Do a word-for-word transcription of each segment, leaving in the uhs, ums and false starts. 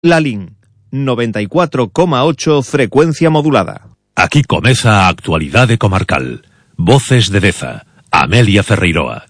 Lalín, noventa y cuatro coma ocho frecuencia modulada. Aquí comeza a actualidade comarcal. Voces de Deza, Amelia Ferreiroa.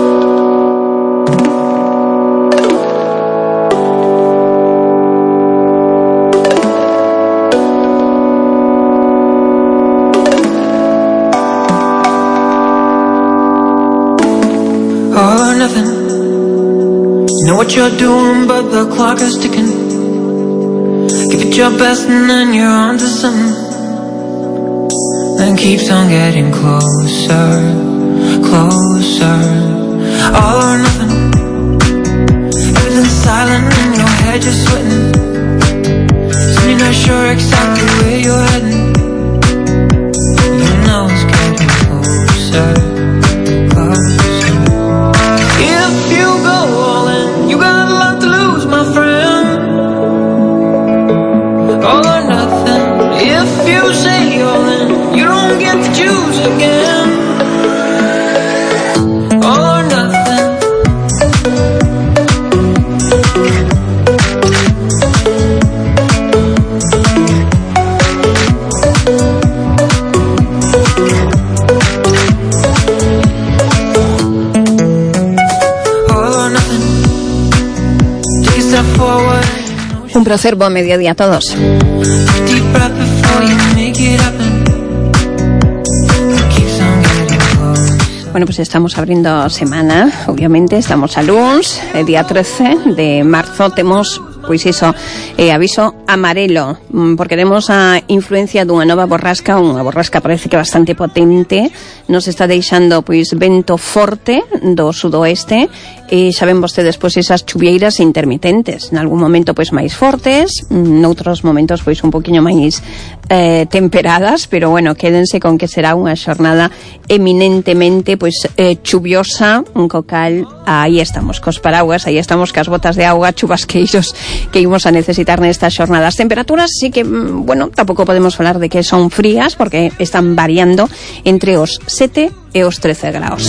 All or nothing. You know what you're doing, but the clock is ticking. Give it your best and then you're on to something. Then keeps on getting closer, closer. All or nothing. Everything's silent in your head, you're sweating. Soon you're not sure exactly where you're heading. You know it's getting closer, closer. If you go all in, you got a lot to lose, my friend. All or nothing. If you say all in, you don't get to choose again. All or nothing. All or nothing. Take a step forward. Un placer, buen mediodía a todos. Bueno, pues estamos abriendo semana, obviamente, estamos a luns, el día trece de marzo, temos, pois iso, eh, aviso amarelo, porque temos a influencia dunha nova borrasca, unha borrasca parece que bastante potente, nos está deixando, pois, vento forte do sudoeste, e xa ven vostedes, pois, esas chuvieiras intermitentes, en algún momento, pois, máis fortes, noutros momentos, pois, un poquinho máis eh, temperadas, pero, bueno, quédense con que será unha xornada eminentemente, pois, eh, chuviosa, un cocal, aí estamos, cos paraguas, aí estamos, cas botas de auga, chubasqueiros, que ímos a necesitar nestas xornadas. Temperaturas sí que, bueno, tampouco podemos falar de que son frías, porque están variando entre os sete e os trece graus.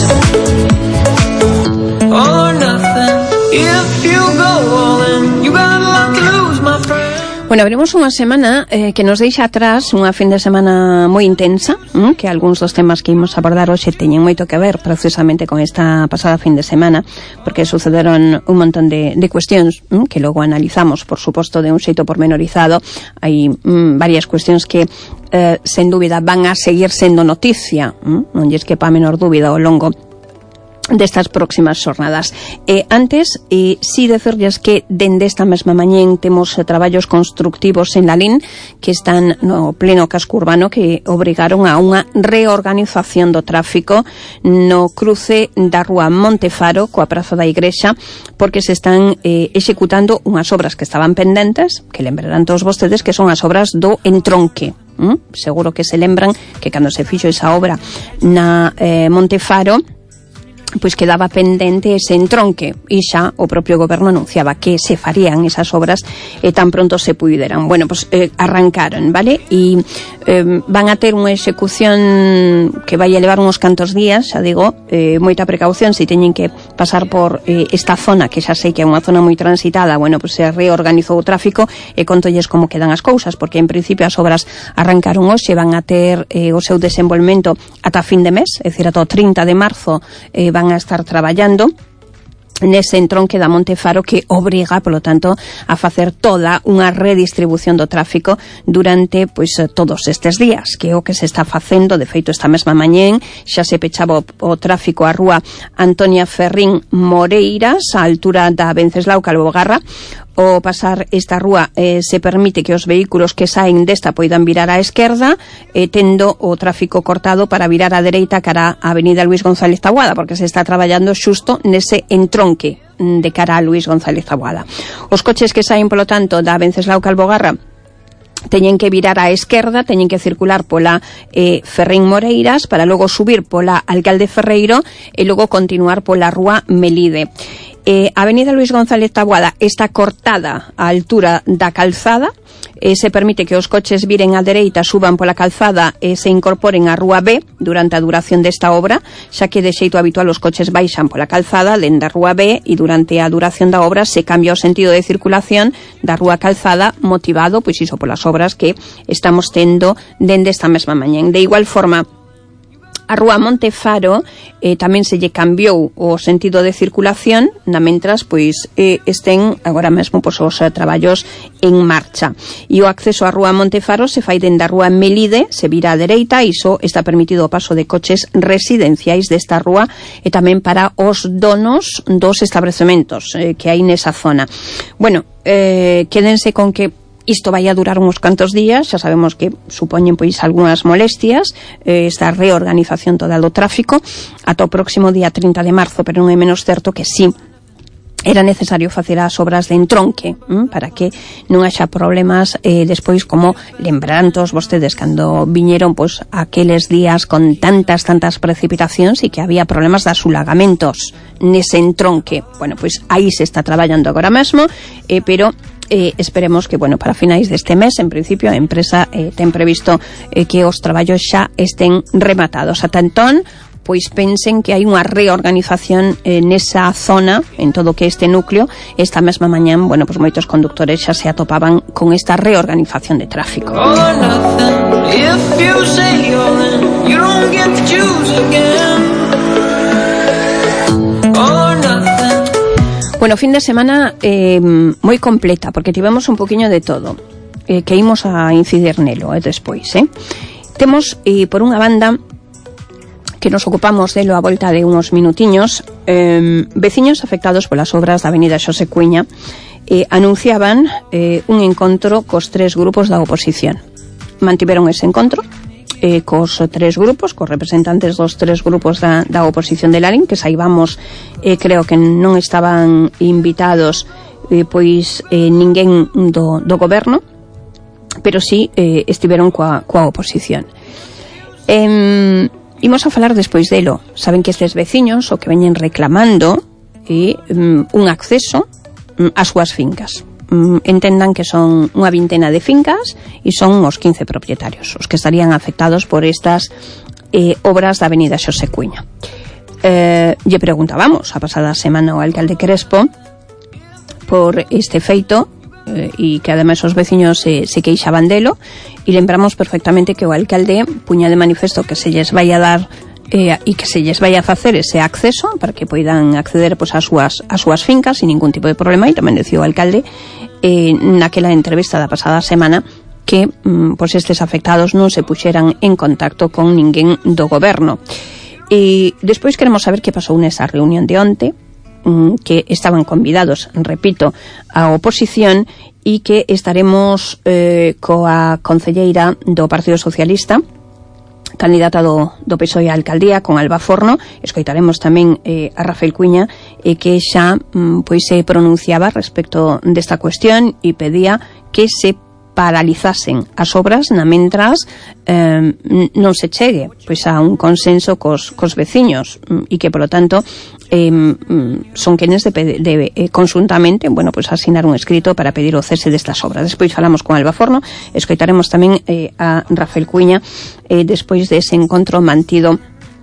Bueno, abrimos unha semana eh, que nos deixa atrás unha fin de semana moi intensa, hm? que algúns dos temas que imos abordar hoxe teñen moito que ver precisamente con esta pasada fin de semana, porque sucederon un montón de, de cuestións hm? que logo analizamos, por suposto, de un xeito pormenorizado. Hai hm, varias cuestións que eh, sen dúbida van a seguir sendo noticia, hm? non lles quepa a menor dúbida ao longo destas próximas xornadas. Eh, antes, eh, si decirles que dende esta mesma mañén temos eh, traballos constructivos en Lalín que están no pleno casco urbano, que obrigaron a unha reorganización do tráfico no cruce da rúa Montefaro coa Praza da Igrexa, porque se están eh, executando unhas obras que estaban pendentes, que lembrarán todos vostedes que son as obras do entronque. ¿Mm? Seguro que se lembran que cando se fixo esa obra na eh, Montefaro, pois quedaba pendente ese entronque, e xa o propio goberno anunciaba que se farían esas obras e tan pronto se puderan. Bueno, pois eh, arrancaron, vale? E eh, van a ter unha execución que vai a levar uns cantos días, xa digo, eh, moita precaución se teñen que pasar por eh, esta zona, que xa sei que é unha zona moi transitada. Bueno, pois se reorganizou o tráfico e contolles como quedan as cousas, porque en principio as obras arrancaron hoxe, van a ter eh, o seu desenvolvemento ata fin de mes, é dicir, ata o trinta de marzo eh, van a estar traballando nese entronque da Montefaro, que obriga, polo tanto, a facer toda unha redistribución do tráfico durante, pois, todos estes días, que é o que se está facendo. De feito, esta mesma mañén xa se pechaba o, o tráfico á rúa Antonia Ferrín Moreiras, á altura da Venceslao Calvogarra. Ao pasar esta rúa eh, se permite que os vehículos que saen desta poidan virar á esquerda, eh, tendo o tráfico cortado para virar á dereita cara á avenida Luis González Taboada, porque se está traballando xusto nese entronque de cara a Luis González Taboada. Os coches que saen, polo tanto, da Venceslao Calvogarra teñen que virar á esquerda, teñen que circular pola eh, Ferrín Moreiras para logo subir pola Alcalde Ferreiro e logo continuar pola rúa Melide. Eh, a avenida Luis González Taboada está cortada á altura da calzada, eh, se permite que os coches viren á dereita, suban pola calzada e se incorporen á Rúa B durante a duración desta obra, xa que de xeito habitual os coches baixan pola calzada dende a Rúa B e durante a duración da obra se cambia o sentido de circulación da Rúa Calzada, motivado pois iso polas obras que estamos tendo dende esta mesma mañá. De igual forma, a Rúa Montefaro eh, tamén se lle cambiou o sentido de circulación, na mentras pois eh, estén agora mesmo pois, os eh, traballos en marcha. E o acceso á Rúa Montefaro se fai dende a Rúa Melide, se vira á dereita, e iso está permitido o paso de coches residenciais desta rúa e tamén para os donos dos establecementos eh, que hai nesa zona. Bueno, eh, quédense con que isto vai a durar uns cantos días, xa sabemos que supoñen pois algunhas molestias, eh, esta reorganización toda do tráfico, ata o próximo día trinta de marzo, pero non é menos certo que sí era necesario facer as obras de entronque, hm, para que non haxa problemas eh, despois, como lembrarán todos vostedes cando viñeron pois aqueles días con tantas, tantas precipitacións e que había problemas de asulagamentos nese entronque. Bueno, pois aí se está traballando agora mesmo, eh, pero Eh, esperemos que, bueno, para finais deste mes, en principio, a empresa eh, ten previsto eh, que os traballos xa estén rematados. Ata entón, pois pensen que hai unha reorganización eh, nesa zona, en todo que este núcleo. Esta mesma mañán, bueno, pois moitos conductores xa se atopaban con esta reorganización de tráfico. Bueno, fin de semana eh, moi completa, porque tivemos un poquinho de todo, eh, que imos a incidir nelo eh, despois. Eh. Temos, eh, por unha banda, que nos ocupamos delo a volta de uns minutiños, eh, veciños afectados polas obras da avenida Xosé Cuíña eh, anunciaban eh, un encontro cos tres grupos da oposición. Mantiveron ese encontro eh, cos tres grupos, cos representantes dos tres grupos da, da oposición de Lalín, que saibamos, eh, creo que non estaban invitados eh, pois eh, ninguén do, do goberno, pero sí eh, estiveron coa, coa oposición. Eh, imos a falar despois delo. Saben que estes veciños o que veñen reclamando é um, un acceso um, ás súas fincas. Entendan que son unha vintena de fincas e son os quince propietarios os que estarían afectados por estas eh, obras da avenida Xosé Cuíña. Eh, lle preguntábamos a pasada semana ao alcalde Crespo por este feito eh, e que ademais os veciños se, se queixaban delo, e lembramos perfectamente que o alcalde puña de manifesto que se lles vai a dar eh, e que se lles vai a facer ese acceso para que poidan acceder pois, ás súas, ás súas fincas sin ningún tipo de problema. E tamén decía o alcalde eh, naquela entrevista da pasada semana que mm, pois estes afectados non se puxeran en contacto con ninguén do goberno. E despois queremos saber que pasou nesa reunión de onte, mm, que estaban convidados, repito, a oposición, e que estaremos eh, coa concelleira do Partido Socialista, candidata do, do P S O E á alcaldía, con Alba Forno. Escoitaremos tamén eh, a Rafael Cuíña, eh, que xa mm, pois se pronunciaba respecto desta cuestión e pedía que se paralizasen as obras na mentras eh, non se chegue pois a un consenso cos, cos veciños, e que, polo tanto, eh, son quenes de, de, de eh, conjuntamente, bueno, pois asinar un escrito para pedir o cese destas obras. Despois falamos con Alba Forno, escoitaremos tamén eh, a Rafael Cuíña eh, despois dese encontro mantido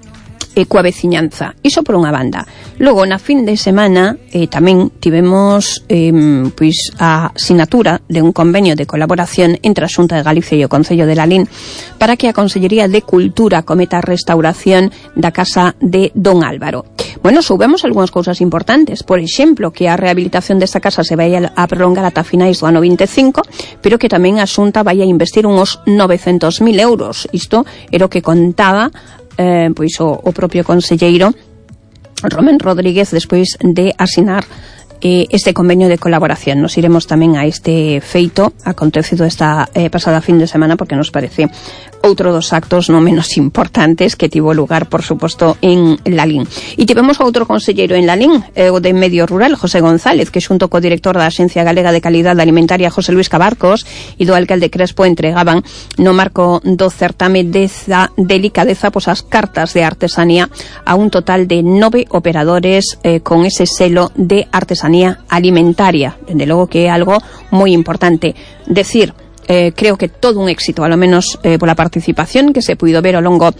e coa veciñanza. Iso por unha banda. Logo, na fin de semana, eh, tamén tivemos eh, pois a sinatura de un convenio de colaboración entre a Xunta de Galicia e o Concello de Lalín para que a Consellería de Cultura cometa a restauración da casa de Don Álvaro. Bueno, soubemos algunhas cousas importantes. Por exemplo, que a rehabilitación desta casa se vai a prolongar ata finais do ano vinte e cinco, pero que tamén a Xunta vai a investir uns novecentos mil euros. Isto era o que contaba Eh, pois o, o propio conselleiro Romén Rodríguez despois de asinar eh, este convenio de colaboración. Nos iremos tamén a este feito acontecido esta eh, pasada fin de semana, porque nos parece outro dos actos non menos importantes que tivo lugar, por suposto, en Lalín. E tivemos outro conselleiro en Lalín, eh, o de Medio Rural, José González, que xunto co director da Axencia Galega de Calidade Alimentaria, José Luis Cabarcos, e do alcalde Crespo entregaban no marco do certame deza delicadeza pois as cartas de artesanía a un total de nove operadores eh, con ese selo de artesanía alimentaria. Dende logo que é algo moi importante. Decir, eh, creo que todo un éxito, a lo menos eh, pola participación que se puido ver ao longo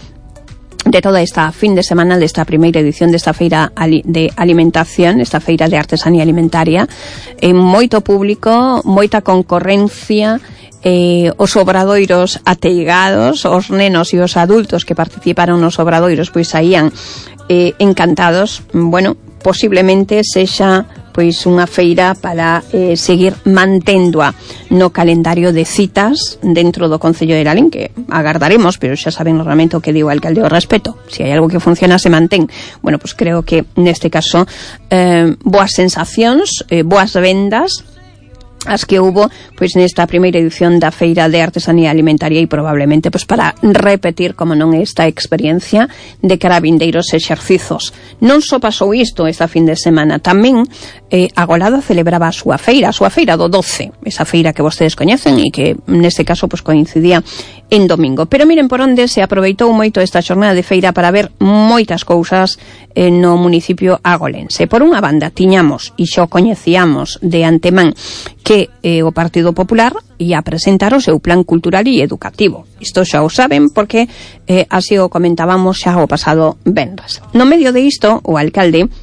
de toda esta fin de semana desta primeira edición desta feira de alimentación, esta feira de artesanía alimentaria, en moito público, moita concorrencia, eh, os obradoiros ateigados, os nenos e os adultos que participaron nos obradoiros pois saían eh, encantados. Bueno, posiblemente sexa pois unha feira para eh, seguir manténdoa no calendario de citas dentro do Concello de Lalín, que agardaremos, pero xa saben normalmente o que digo o alcalde ao respecto. Se hai algo que funciona, se mantén. Bueno, pois creo que neste caso eh, boas sensacións, eh, boas vendas as que hubo pois nesta primeira edición da Feira de Artesanía Alimentaria e probablemente pois para repetir, como non, esta experiencia de cara a vindeiros exercizos. Non só pasou isto esta fin de semana, tamén eh, Agolada celebraba a súa feira, a súa feira do doce, esa feira que vostedes coñecen e que neste caso pois coincidía en domingo. Pero miren por onde se aproveitou moito esta xornada de feira para ver moitas cousas eh, no municipio agolense. Por unha banda tiñamos, e xo coñecíamos de antemán, que eh, o Partido Popular ia presentar o seu plan cultural e educativo. Isto xa o saben porque eh, así o comentábamos xa o pasado venres. No medio de isto, o alcalde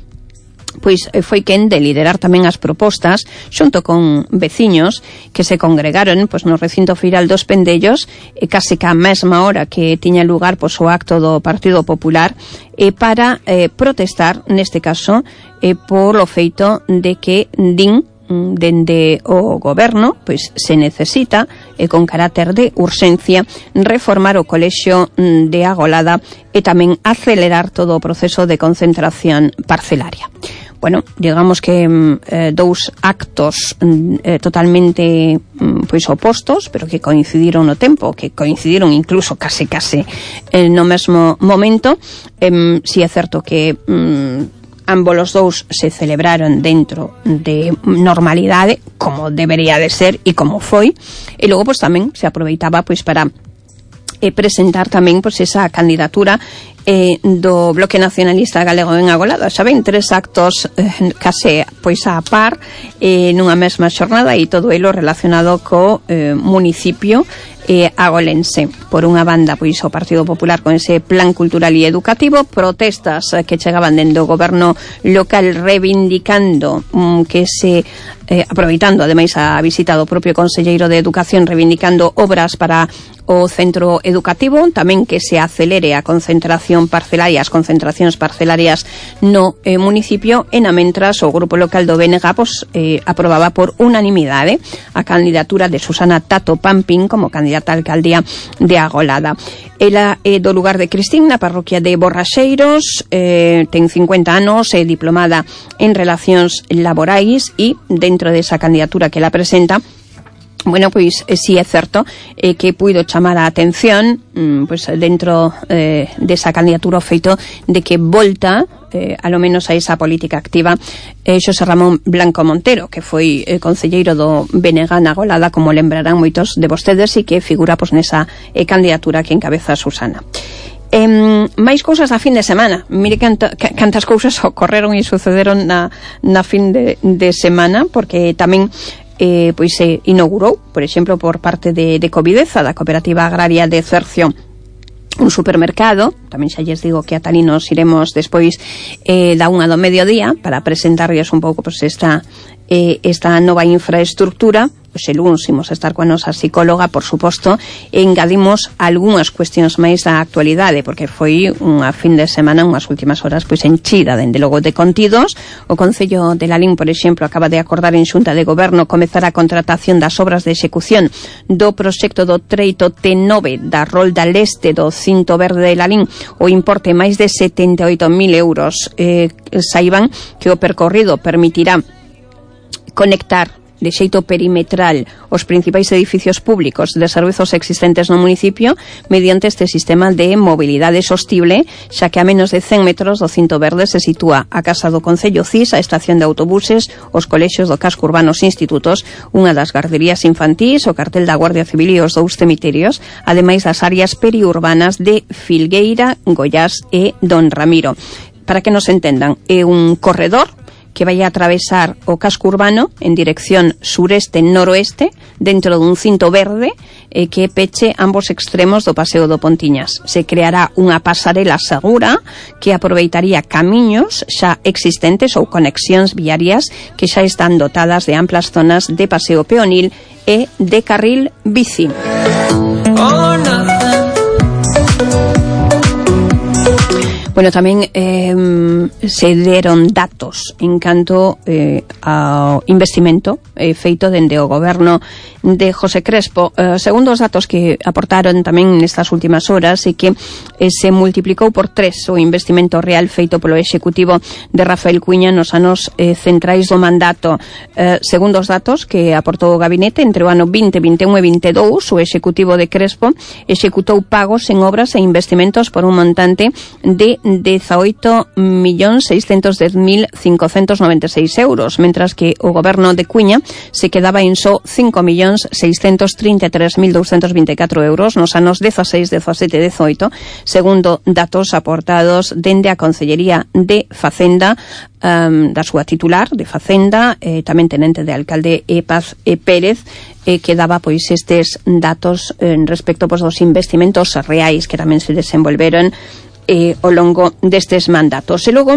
pois foi quen de liderar tamén as propostas xunto con veciños que se congregaron pois no recinto feiral dos Pendellos e case que a mesma hora que tiña lugar pois o acto do Partido Popular e para eh, protestar neste caso eh, por o feito de que din dende o goberno pois se necesita e con carácter de urxencia reformar o colexio de Agolada e tamén acelerar todo o proceso de concentración parcelaria. Bueno, digamos que eh, dous actos eh, totalmente pois opostos, pero que coincidiron no tempo, que coincidiron incluso case case eh, no mesmo momento. Eh, si é certo que mm, ambos os dous se celebraron dentro de normalidade, como debería de ser e como foi, e logo pois tamén se aproveitaba pois para eh, presentar tamén pois esa candidatura eh, do Bloque Nacionalista Galego en Agolada. Xa ven, tres actos eh, case pois a par eh, nunha mesma xornada e todo elo relacionado co eh, municipio eh, agolense. Por unha banda, pois o Partido Popular con ese plan cultural e educativo, protestas eh, que chegaban dentro do goberno local reivindicando mm, que se eh, aproveitando ademais a visita do propio conselleiro de Educación, reivindicando obras para o centro educativo, tamén que se acelere a concentración parcelaria, as concentracións parcelarias no eh, municipio, e na mentras o grupo local do B N G pois, eh, aprobaba por unanimidade a candidatura de Susana Tato Pampín como candidata a alcaldía de Agolada. Ela é do lugar de Cristín, na parroquia de Borraxeiros, eh, ten cincuenta anos, é diplomada en Relacións Laborais e dentro desa candidatura que la presenta, bueno, pois eh, si é certo eh, que puido chamar a atención mm, pois dentro eh, desa candidatura o feito de que volta eh, a lo menos a esa política activa eh, Xosé Ramón Blanco Montero, que foi eh, concelleiro do B N G na Agolada, como lembrarán moitos de vostedes, e que figura pois nesa eh, candidatura que encabeza Susana. Eh, máis cousas da fin de semana. Mire canta, cantas cousas ocorreron e sucederon na, na fin de, de semana, porque tamén Eh, pois se inaugurou, por exemplo, por parte de, de Covideza, da Cooperativa Agraria de Cercio, un supermercado. Tamén xa lles digo que a Tani nos iremos despois eh, da unha do mediodía para presentarlles un pouco pois, esta, eh, esta nova infraestructura. Pois el luns imos a estar coa nosa psicóloga, por suposto, e engadimos algunhas cuestións máis da actualidade, porque foi unha fin de semana, unhas últimas horas, pois enchida, dende logo, de contidos. O Concello de Lalín, por exemplo, acaba de acordar en Xunta de Goberno comezar a contratación das obras de execución do proxecto do treito T nove da Rolda Leste do Cinto Verde de Lalín, o importe máis de setenta e oito mil euros. Eh, saiban que o percorrido permitirá conectar de xeito perimetral os principais edificios públicos de servizos existentes no municipio mediante este sistema de mobilidade sostible, xa que a menos de cen metros do Cinto Verde se sitúa a Casa do Concello C I S, a estación de autobuses, os colexios do casco urbano, os institutos, unha das garderías infantís, o cartel da Guardia Civil e os dous cemiterios, ademais das áreas periurbanas de Filgueira, Goiás e Don Ramiro. Para que nos entendan, é un corredor que vai a atravesar o casco urbano en dirección sureste-noroeste, dentro dun cinto verde eh, que peche ambos extremos do Paseo do Pontiñas. Se creará unha pasarela segura que aproveitaría camiños xa existentes ou conexións viarias que xa están dotadas de amplas zonas de paseo peonil e de carril bici. Bueno, tamén eh, se deron datos en canto eh, ao investimento eh, feito dende o goberno de José Crespo. Eh, segundo os datos que aportaron tamén nestas últimas horas, e que eh, se multiplicou por tres o investimento real feito polo executivo de Rafael Cuíña nos anos eh, centrais do mandato. Eh, segundo os datos que aportou o gabinete, entre o ano vinte, vinte e un e vinte e dous, o executivo de Crespo executou pagos en obras e investimentos por un montante de dezaoito millóns seiscentos dez mil cincocentos noventa e seis euros, mentras que o goberno de Cuíña se quedaba en só cinco millóns seiscentos trinta e tres mil douscentos vinte e catro euros nos anos dezaseis, dezasete e dezoito, segundo datos aportados dende a Consellería de Facenda, um, da súa titular de Facenda, eh, tamén tenente de alcalde e Paz e Pérez, eh, que daba pois estes datos eh, respecto pois, dos investimentos reais que tamén se desenvolveron Eh, ao longo destes mandatos. E logo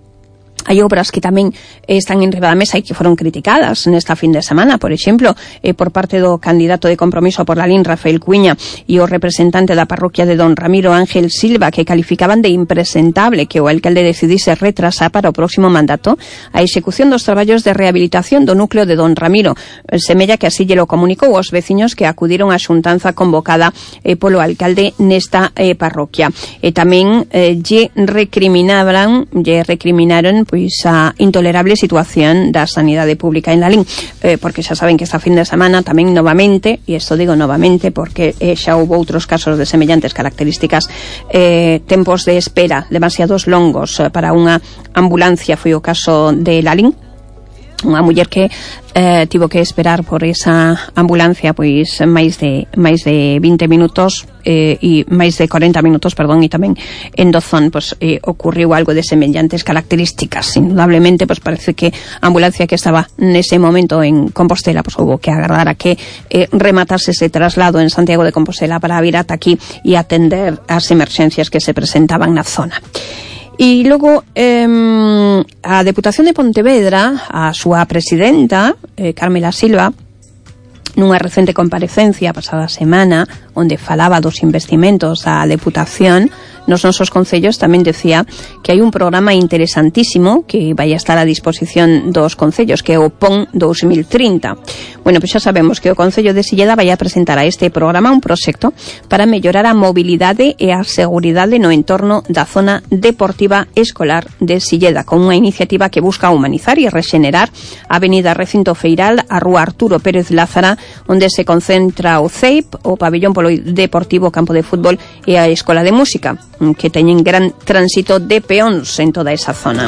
hai obras que tamén eh, están en riba da mesa e que foron criticadas nesta fin de semana, por exemplo, eh, por parte do candidato de Compromiso por la Lin, Rafael Cuíña, e o representante da parroquia de Don Ramiro, Ángel Silva, que calificaban de impresentable que o alcalde decidise retrasar para o próximo mandato a execución dos traballos de rehabilitación do núcleo de Don Ramiro. Semella que así lle lo comunicou aos veciños que acudiron á xuntanza convocada eh, polo alcalde nesta eh, parroquia. E tamén eh, lle recriminaban, lle recriminaron pois a intolerable situación da sanidade pública en Lalín, eh, porque xa saben que esta fin de semana tamén novamente, e isto digo novamente porque eh, xa houve outros casos de semellantes características, eh, tempos de espera demasiados longos eh, para unha ambulancia, foi o caso de Lalín, unha muller que eh, tivo que esperar por esa ambulancia pois máis de máis de vinte minutos eh, e máis de corenta minutos, perdón, e tamén en Dozón pois eh, ocurriu algo de semellantes características. Indudablemente pois parece que a ambulancia que estaba nese momento en Compostela pois houve que agardar a que eh, rematase ese traslado en Santiago de Compostela para vir ata aquí e atender as emerxencias que se presentaban na zona. E logo eh, a Deputación de Pontevedra, a súa presidenta eh, Carmela Silva, nunha recente comparecencia pasada semana onde falaba dos investimentos da Deputación nos nosos concellos, tamén decía que hai un programa interesantísimo que vai a estar a disposición dos concellos, que é o P O N dous mil trinta. Bueno, pois xa sabemos que o Concello de Silleda vai a presentar a este programa un proxecto para mellorar a mobilidade e a seguridade no entorno da zona deportiva escolar de Silleda, con unha iniciativa que busca humanizar e rexenerar a Avenida Recinto Feiral, a Rúa Arturo Pérez Lázara, onde se concentra o C E I P, o Pabellón Polideportivo, Campo de Fútbol e a Escola de Música, que teñen gran tránsito de peóns en toda esa zona.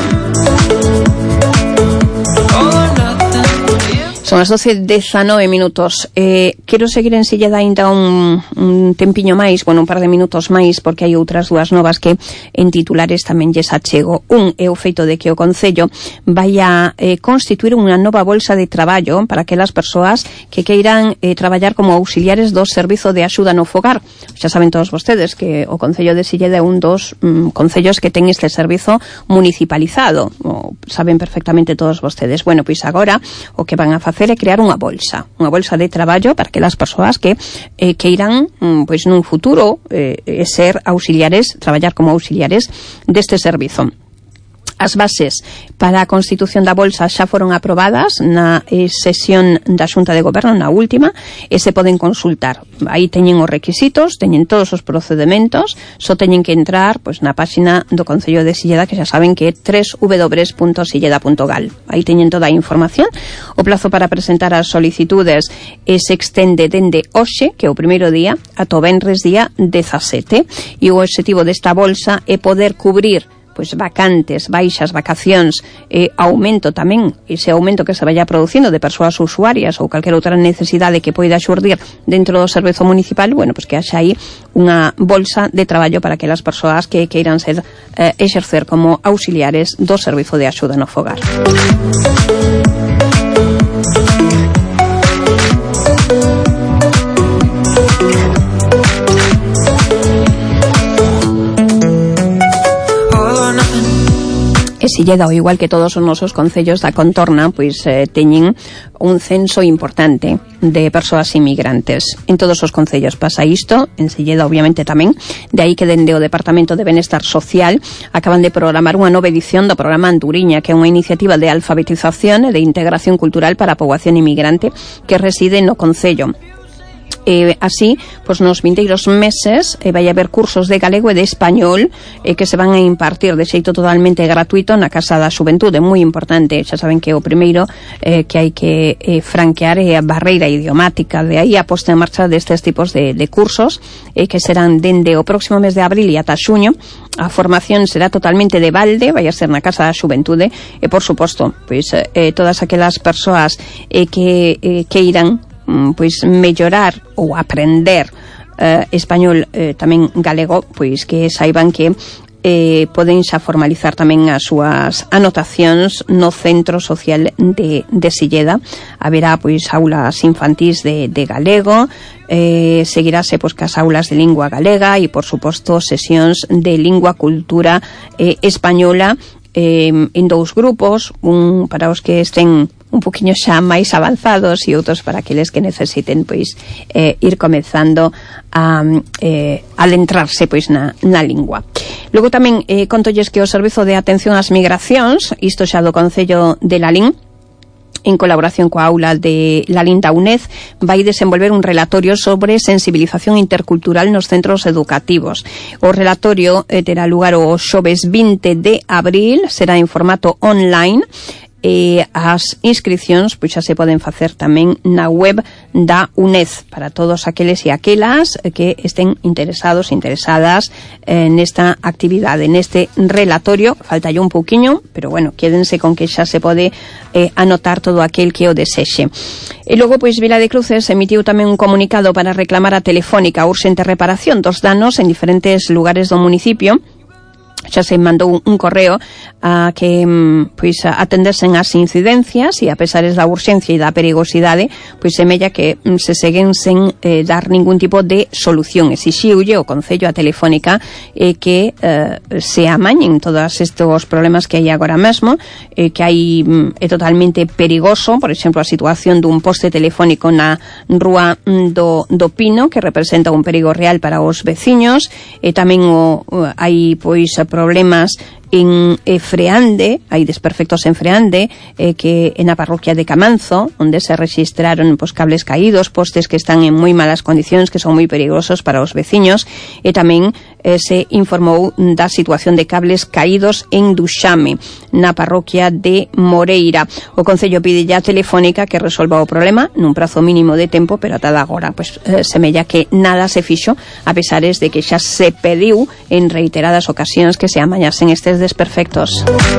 Son as doce e dezanove minutos. Eh, quero seguir en Silleda ainda un, un tempiño máis, bueno, un par de minutos máis, porque hai outras dúas novas que en titulares tamén lles achego. Un é o feito de que o Concello vai a eh, constituir unha nova bolsa de traballo para aquelas persoas que queiran eh, traballar como auxiliares do Servizo de Axuda no Fogar. Xa saben todos vostedes que o Concello de Silleda é un dos mm, concellos que ten este servizo municipalizado. O saben perfectamente todos vostedes. Bueno, pois agora o que van a facer facer é crear unha bolsa, unha bolsa de traballo para aquelas persoas que eh, queiran, pois nun futuro, eh, ser auxiliares, traballar como auxiliares deste servizo. As bases para a constitución da bolsa xa foron aprobadas na eh, sesión da Xunta de Goberno, na última, e se poden consultar. Aí teñen os requisitos, teñen todos os procedementos, só teñen que entrar pois na páxina do Concello de Silleda, que xa saben que é doble u doble u doble u punto silleda punto gal. Aí teñen toda a información. O plazo para presentar as solicitudes eh, se extende dende hoxe, que é o primeiro día, ata o venres día dezasete, e o obxectivo desta bolsa é poder cubrir pois vacantes, baixas, vacacións, eh, aumento tamén, ese aumento que se vaya producindo de persoas usuarias ou calquera outra necesidade que poida xurdir dentro do servizo municipal, bueno, pois que haxa aí unha bolsa de traballo para aquelas persoas que queiran ser eh, exercer como auxiliares do Servizo de Axuda no Fogar. Silleda, ao igual que todos os nosos concellos da contorna, pois eh, teñen un censo importante de persoas inmigrantes. En todos os concellos pasa isto, en Silleda obviamente tamén, de aí que dende o Departamento de Benestar Social acaban de programar unha nova edición do programa Anduriña, que é unha iniciativa de alfabetización e de integración cultural para a poboación inmigrante que reside no concello. Eh, así, pois nos vindeiros meses eh, vai haber cursos de galego e de español eh, que se van a impartir de xeito totalmente gratuito na Casa da Xuventude, moi importante. Xa saben que o primeiro eh, que hai que eh, franquear é a barreira idiomática, de aí a posta en marcha destes tipos de, de cursos eh, que serán dende o próximo mes de abril e ata xuño. A formación será totalmente de balde, vai a ser na Casa da Xuventude e, por suposto, pois eh, todas aquelas persoas eh, que eh, que irán pois mellorar ou aprender eh, español, eh, tamén galego, pois que saiban que eh, poden xa formalizar tamén as súas anotacións no Centro Social de, de Silleda. Haberá pois aulas infantís de, de galego, eh, seguirase pois cas aulas de lingua galega e, por suposto, sesións de lingua cultura eh, española eh, en dous grupos, un para os que estén un poquinho xa máis avanzados e outros para aqueles que necesiten pois eh, ir comezando a eh, adentrarse pois na, na lingua. Logo tamén eh, contolles que o Servizo de Atención ás Migracións, isto xa do Concello de Lalín, en colaboración coa aula de Lalín da U N E D, vai desenvolver un relatorio sobre sensibilización intercultural nos centros educativos. O relatorio eh, terá lugar o xoves vinte de abril, será en formato online. E as inscripcións pois xa se poden facer tamén na web da U N E D para todos aqueles e aquelas que estén interesados, interesadas eh, nesta actividade, neste relatorio. Falta un pouquiño, pero bueno, quédense con que xa se pode eh, anotar todo aquel que o desexe. E logo, pois, Vila de Cruces emitiu tamén un comunicado para reclamar a Telefónica a urxente reparación dos danos en diferentes lugares do municipio. Xa se mandou un correo a que pois atendesen as incidencias e a pesares da urxencia e da perigosidade, pois semella que se seguen sen eh, dar ningún tipo de solución. Exixiulle o Concello a Telefónica eh, que eh, se amañen todos estes problemas que hai agora mesmo, eh, que hai é totalmente perigoso, por exemplo, a situación dun poste telefónico na rúa do, do Pino, que representa un perigo real para os veciños, e tamén o, o, hai pois problemas en eh, Freande, hai desperfectos en Freande, eh, que en a parroquia de Camanzo, onde se registraron pues, cables caídos, postes que están en moi malas condicións, que son moi perigosos para os veciños, e tamén eh, se informou da situación de cables caídos en Duxame, na parroquia de Moreira. O Concello pide ya Telefónica que resolva o problema nun prazo mínimo de tempo, pero ata agora pues, eh, semella que nada se fixo, a pesares de que xa se pediu en reiteradas ocasións que se amañasen estes desperfectos.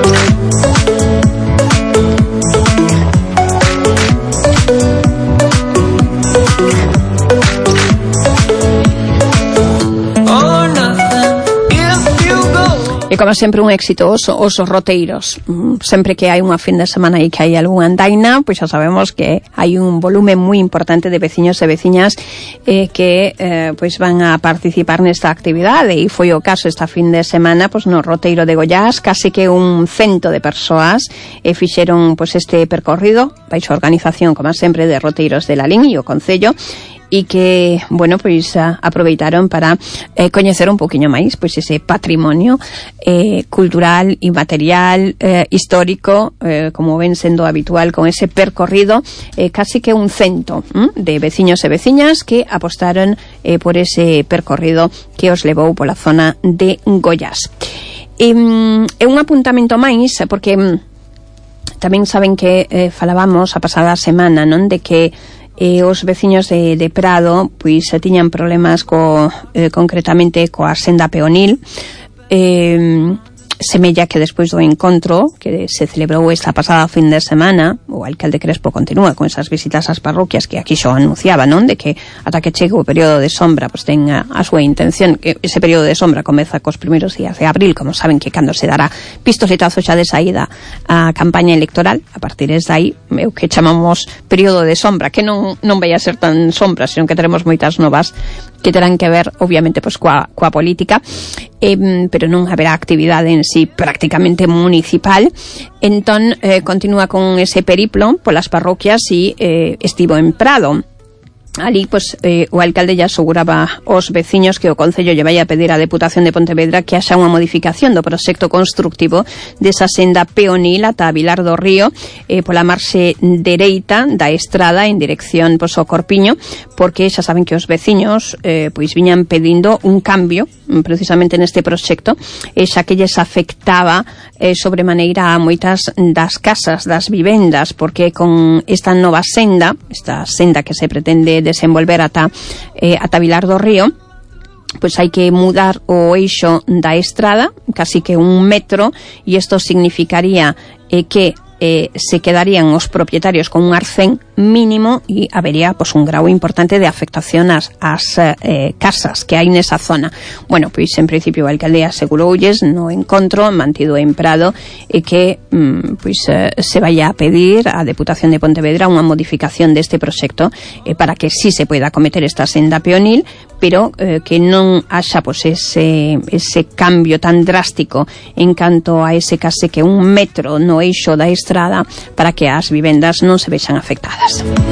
E como sempre un éxito os, os roteiros. Sempre que hai unha fin de semana e que hai algunha andaina, pois xa sabemos que hai un volume moi importante de veciños e veciñas eh, que eh, pois van a participar nesta actividade, e foi o caso esta fin de semana pois no roteiro de Goiás, case que un cento de persoas e fixeron pois este percorrido baixo a organización, como sempre, de Roteiros de Lalín e o Concello, e que, bueno, pois a, aproveitaron para eh, coñecer un poquinho máis pois ese patrimonio eh, cultural e material eh, histórico, eh, como ven sendo habitual con ese percorrido, eh, casi que un cento hm, de veciños e veciñas que apostaron eh, por ese percorrido que os levou pola zona de Goiás. E, e un apuntamento máis, porque tamén saben que eh, falábamos a pasada semana, non, de que E os veciños de, de Prado pois tiñan problemas co, eh, concretamente coa senda peonil. eh, Semella que despois do encontro que se celebrou esta pasada fin de semana, o alcalde Crespo continúa con esas visitas ás parroquias que aquí xo anunciaba, non, de que ata que chegue o período de sombra pois ten a, a súa intención, que ese período de sombra comeza cos primeiros días de abril, como saben que cando se dará pistoletazo xa de saída a campaña electoral. A partir de aí o que chamamos período de sombra, que non non vai a ser tan sombra, senón que teremos moitas novas que terán que ver, obviamente, pois coa, coa política, eh, pero non haberá actividade en sí prácticamente municipal. Entón, eh, continúa con ese periplo polas parroquias e eh, estivo en Prado. Ali, pois, eh, o alcalde ya aseguraba aos veciños que o Concello lle vai a pedir á Deputación de Pontevedra que haxa unha modificación do proxecto constructivo desa senda peonil ata Vilar do Río, eh, pola marxe dereita da estrada en dirección, pois, ao Corpiño, porque xa saben que os veciños eh, pois viñan pedindo un cambio precisamente neste proxecto, e xa que lles afectaba eh, sobremaneira a moitas das casas, das vivendas, porque con esta nova senda, esta senda que se pretende desenvolver ata, eh, ata Vilar do Río, pois hai que mudar o eixo da estrada, casi que un metro, e isto significaría eh, que eh, se quedarían os propietarios con un arcén mínimo e habería pois un grau importante de afectación ás, ás eh, casas que hai nesa zona. Bueno, pois en principio o alcalde aseguroulles no encontro mantido en Prado e que mm, pois eh, se vai a pedir á Deputación de Pontevedra unha modificación deste proxecto eh, para que sí se poida acometer esta senda peonil, pero eh, que non haxa pois ese, ese cambio tan drástico en canto a ese case que un metro no eixo da estrada para que as vivendas non se vexan afectadas.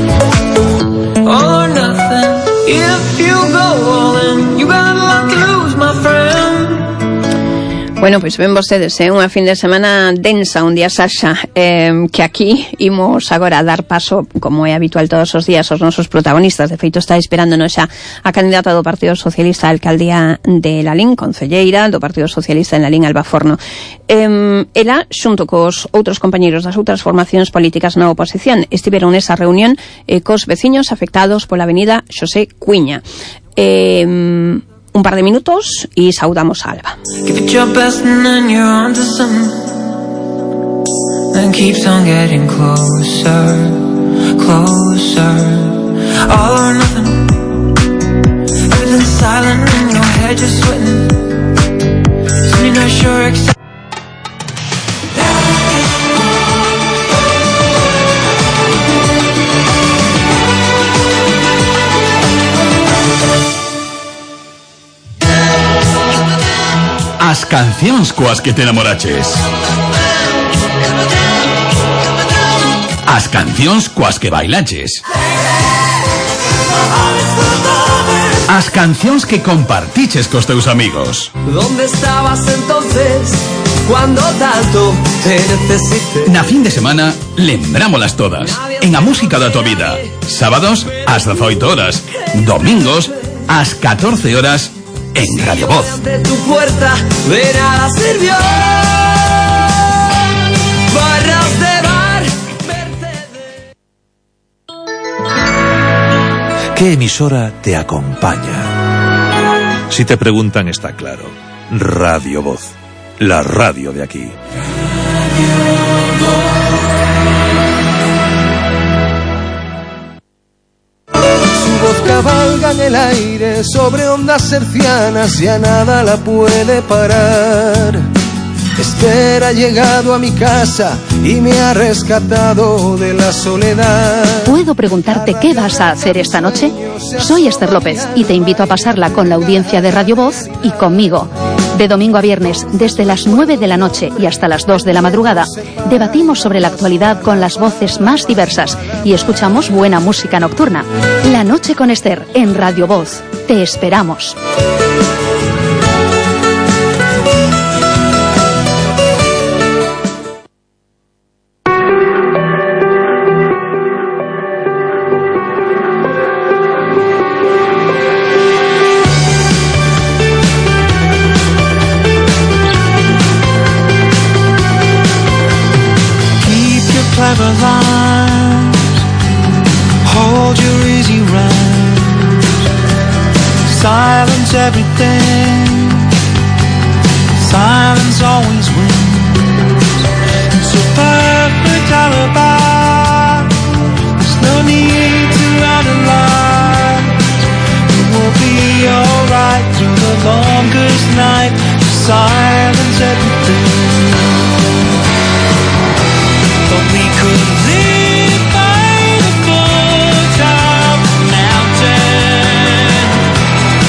Or nothing. If you go all in, you got a lot to lose, my friend. Bueno, pois ven vostedes, é eh? unha fin de semana densa, un día Sasha, eh, que aquí imos agora a dar paso, como é habitual todos os días, aos nosos protagonistas. De feito, está esperándonos xa a candidata do Partido Socialista á alcaldía de Lalín, concelleira do Partido Socialista en Lalín, Alba Forno. Eh, ela, xunto cos outros compañeiros das outras formacións políticas na oposición, estiveron nesa reunión eh, cos veciños afectados pola avenida Xosé Cuiña. Eh... Un par de minutos y saudamos a Alba. Give it your best and then you're onto something. And keeps on getting closer, closer. All or nothing. Everything's silent and your head just sweating. So you're not sure exactly. As cancións coas que te enamoraches. As cancións coas que bailaches. As cancións que compartiches cos teus amigos. ¿Dónde estabas entonces cuando tanto te necesité? Na fin de semana, lembrámolas todas. En a música da tua vida. Sábados, ás dezoito horas. Domingos, ás catorce horas. En Radio Voz. De tu puerta de nada sirvió. Barras de bar, Mercedes. ¿Qué emisora te acompaña? Si te preguntan, está claro. Radio Voz, la radio de aquí. Cabalga en el aire sobre ondas hercianas, ya nada la puede parar. Esther ha llegado a mi casa y me ha rescatado de la soledad. ¿Puedo preguntarte qué vas a hacer esta noche? Soy Esther López y te invito a pasarla con la audiencia de Radio Voz y conmigo. De domingo a viernes, desde las nueve de la noche y hasta las dos de la madrugada, debatimos sobre la actualidad con las voces más diversas y escuchamos buena música nocturna. La noche con Esther en Radio Voz. Te esperamos. Hold your easy run. Silence everything. Silence always wins. It's a perfect alibi. There's no need to run a line. It will be alright through the longest night. Silence everything. But we could live by the foot of the mountain.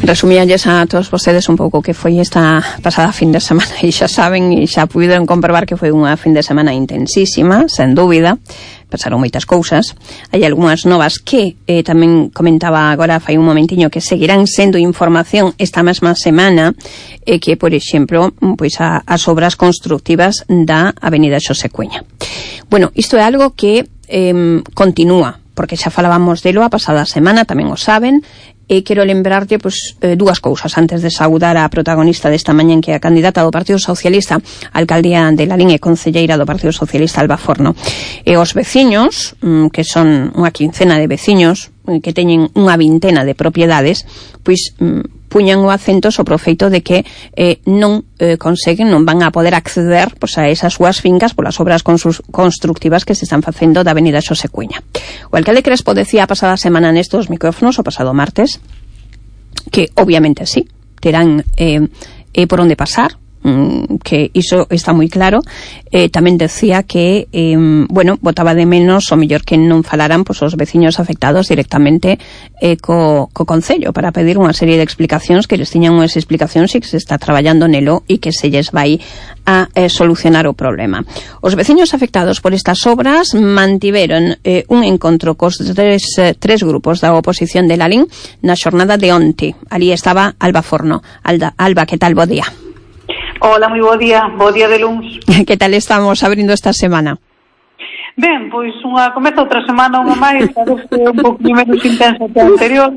Resumíalles a todos vostedes un pouco que foi esta pasada fin de semana e xa saben e xa puderon comprobar que foi unha fin de semana intensísima, sen dúbida. Pasaron moitas cousas. Hai algunhas novas que eh, tamén comentaba agora fai un momentiño que seguirán sendo información esta mesma semana, eh, que, por exemplo, pois a, as obras constructivas da Avenida Xosé Cueña. Bueno, isto é algo que eh, continúa, porque xa falábamos delo a pasada semana, tamén o saben. E quero lembrarte pues, eh, dúas cousas antes de saudar a protagonista desta mañan, que é a candidata do Partido Socialista a alcaldía de Lalín e concelleira do Partido Socialista Alba Forno. E os veciños, mm, que son unha quincena de veciños que teñen unha vintena de propiedades, pois mm, puñan o acento sobre o feito de que eh, non eh, conseguen, non van a poder acceder pois, a esas súas fincas polas obras constructivas que se están facendo da Avenida Xosé Cueña. O alcalde Crespo decía a pasada semana nestos micrófonos, o pasado martes, que obviamente sí, terán eh, eh, por onde pasar, que iso está moi claro. Eh, tamén decía que eh, bueno, botaba de menos o mellor que non falaran pois, os veciños afectados directamente eh, co, co Concello para pedir unha serie de explicacións, que les tiñan unhas explicacións e que se está traballando nelo e que se lles vai a eh, solucionar o problema. Os veciños afectados por estas obras mantiveron eh, un encontro cos tres, eh, tres grupos da oposición de Lalín na xornada de onte. Ali estaba Alba Forno. Alba, Alba, que tal? Bo día. Hola, moi bo día, bo día de luns. Que tal estamos abrindo esta semana? Ben, pois unha comeza outra semana unha máis, a ver se é un pouco menos intensa que a anterior.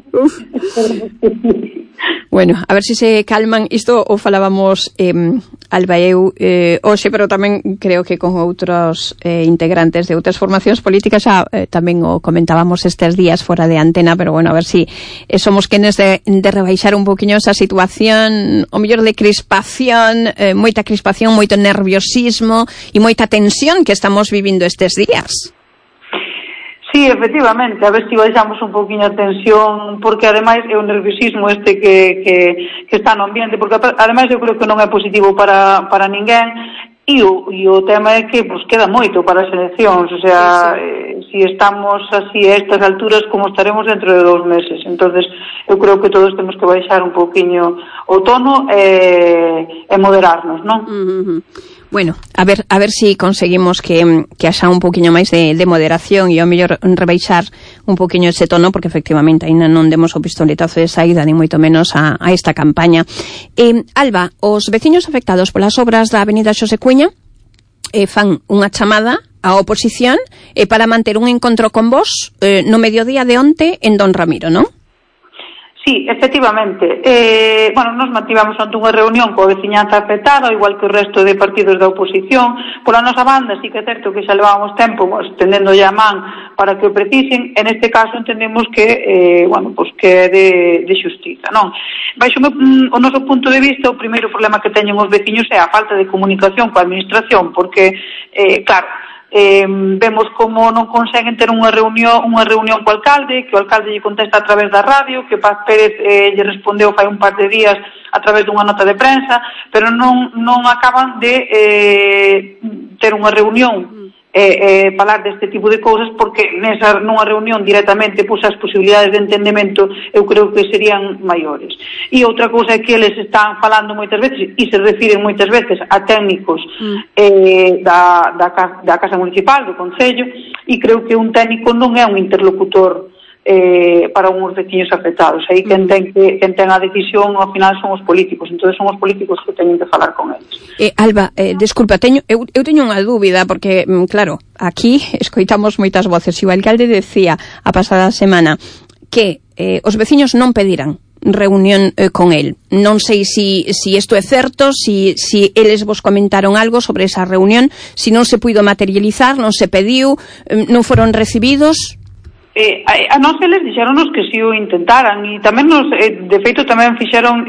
Bueno, a ver se se calman. Isto o falábamos eh, Alba e eu eh, hoxe, pero tamén creo que con outros eh, integrantes de outras formacións políticas xa eh, tamén o comentábamos estes días fora de antena, pero bueno, a ver se si, eh, somos quenes de, de rebaixar un poquinho esa situación, o mellor de crispación, eh, moita crispación, moito nerviosismo e moita tensión que estamos vivindo estes días. Sí, efectivamente, a ver se si baixamos un poquinho a tensión, porque ademais é o nerviosismo este que, que, que está no ambiente, porque ademais eu creo que non é positivo para, para ninguén, e o, e o tema é que pues, queda moito para as eleccións, o sea, sí, sí. Eh, si estamos así a estas alturas, como estaremos dentro de dous meses. Entonces eu creo que todos temos que baixar un poquinho o tono e, e moderarnos, non? Uh-huh. Bueno, a ver a ver si conseguimos que, que haxa un poquinho máis de, de moderación e ao mellor rebaixar un poquinho ese tono, porque efectivamente ainda non demos o pistoletazo de saída, ni moito menos a, a esta campaña. Eh, Alba, os veciños afectados polas obras da Avenida Xosé Cueña eh, fan unha chamada á oposición eh, para manter un encontro con vos eh, no mediodía de onte en Don Ramiro, non? Sí, efectivamente. Eh, bueno, nos mantivamos ante unha reunión coa veciñanza afectada, igual que o resto de partidos da oposición. Pola nosa banda, sí que é certo que xa levábamos tempo estendendo a man para que o precisen. En este caso entendemos que, eh, bueno, pues que é de, de xustiza, non? Baixo o noso punto de vista, o primeiro problema que teñen os veciños é a falta de comunicación coa administración, porque, eh, claro, Eh, vemos como non conseguen ter unha reunión unha reunión co alcalde, que o alcalde lle contesta a través da radio, que Paz Pérez eh, lle respondeu fai un par de días a través dunha nota de prensa, pero non non acaban de eh, ter unha reunión e eh, falar deste tipo de cousas, porque nesa nunha reunión directamente pois as posibilidades de entendemento eu creo que serían maiores. E outra cousa é que eles están falando moitas veces e se refiren moitas veces a técnicos mm. eh, da, da, da Casa Municipal, do Concello, e creo que un técnico non é un interlocutor eh, para uns veciños afectados. Aí quen ten, que, quen ten a decisión ao final son os políticos, entón son os políticos que teñen que falar con eles. Eh, Alba, eh, desculpa, teño, eu, eu teño unha dúbida, porque, claro, aquí escoitamos moitas voces, e o alcalde decía a pasada semana que eh, os veciños non pedirán reunión eh, con el. Non sei si, si isto é certo, si, si eles vos comentaron algo sobre esa reunión, si non se puido materializar, non se pediu, eh, non foron recibidos. Eh, a, a nós eles dixeronos que si o intentaran, e tamén nos, eh, de feito tamén fixeron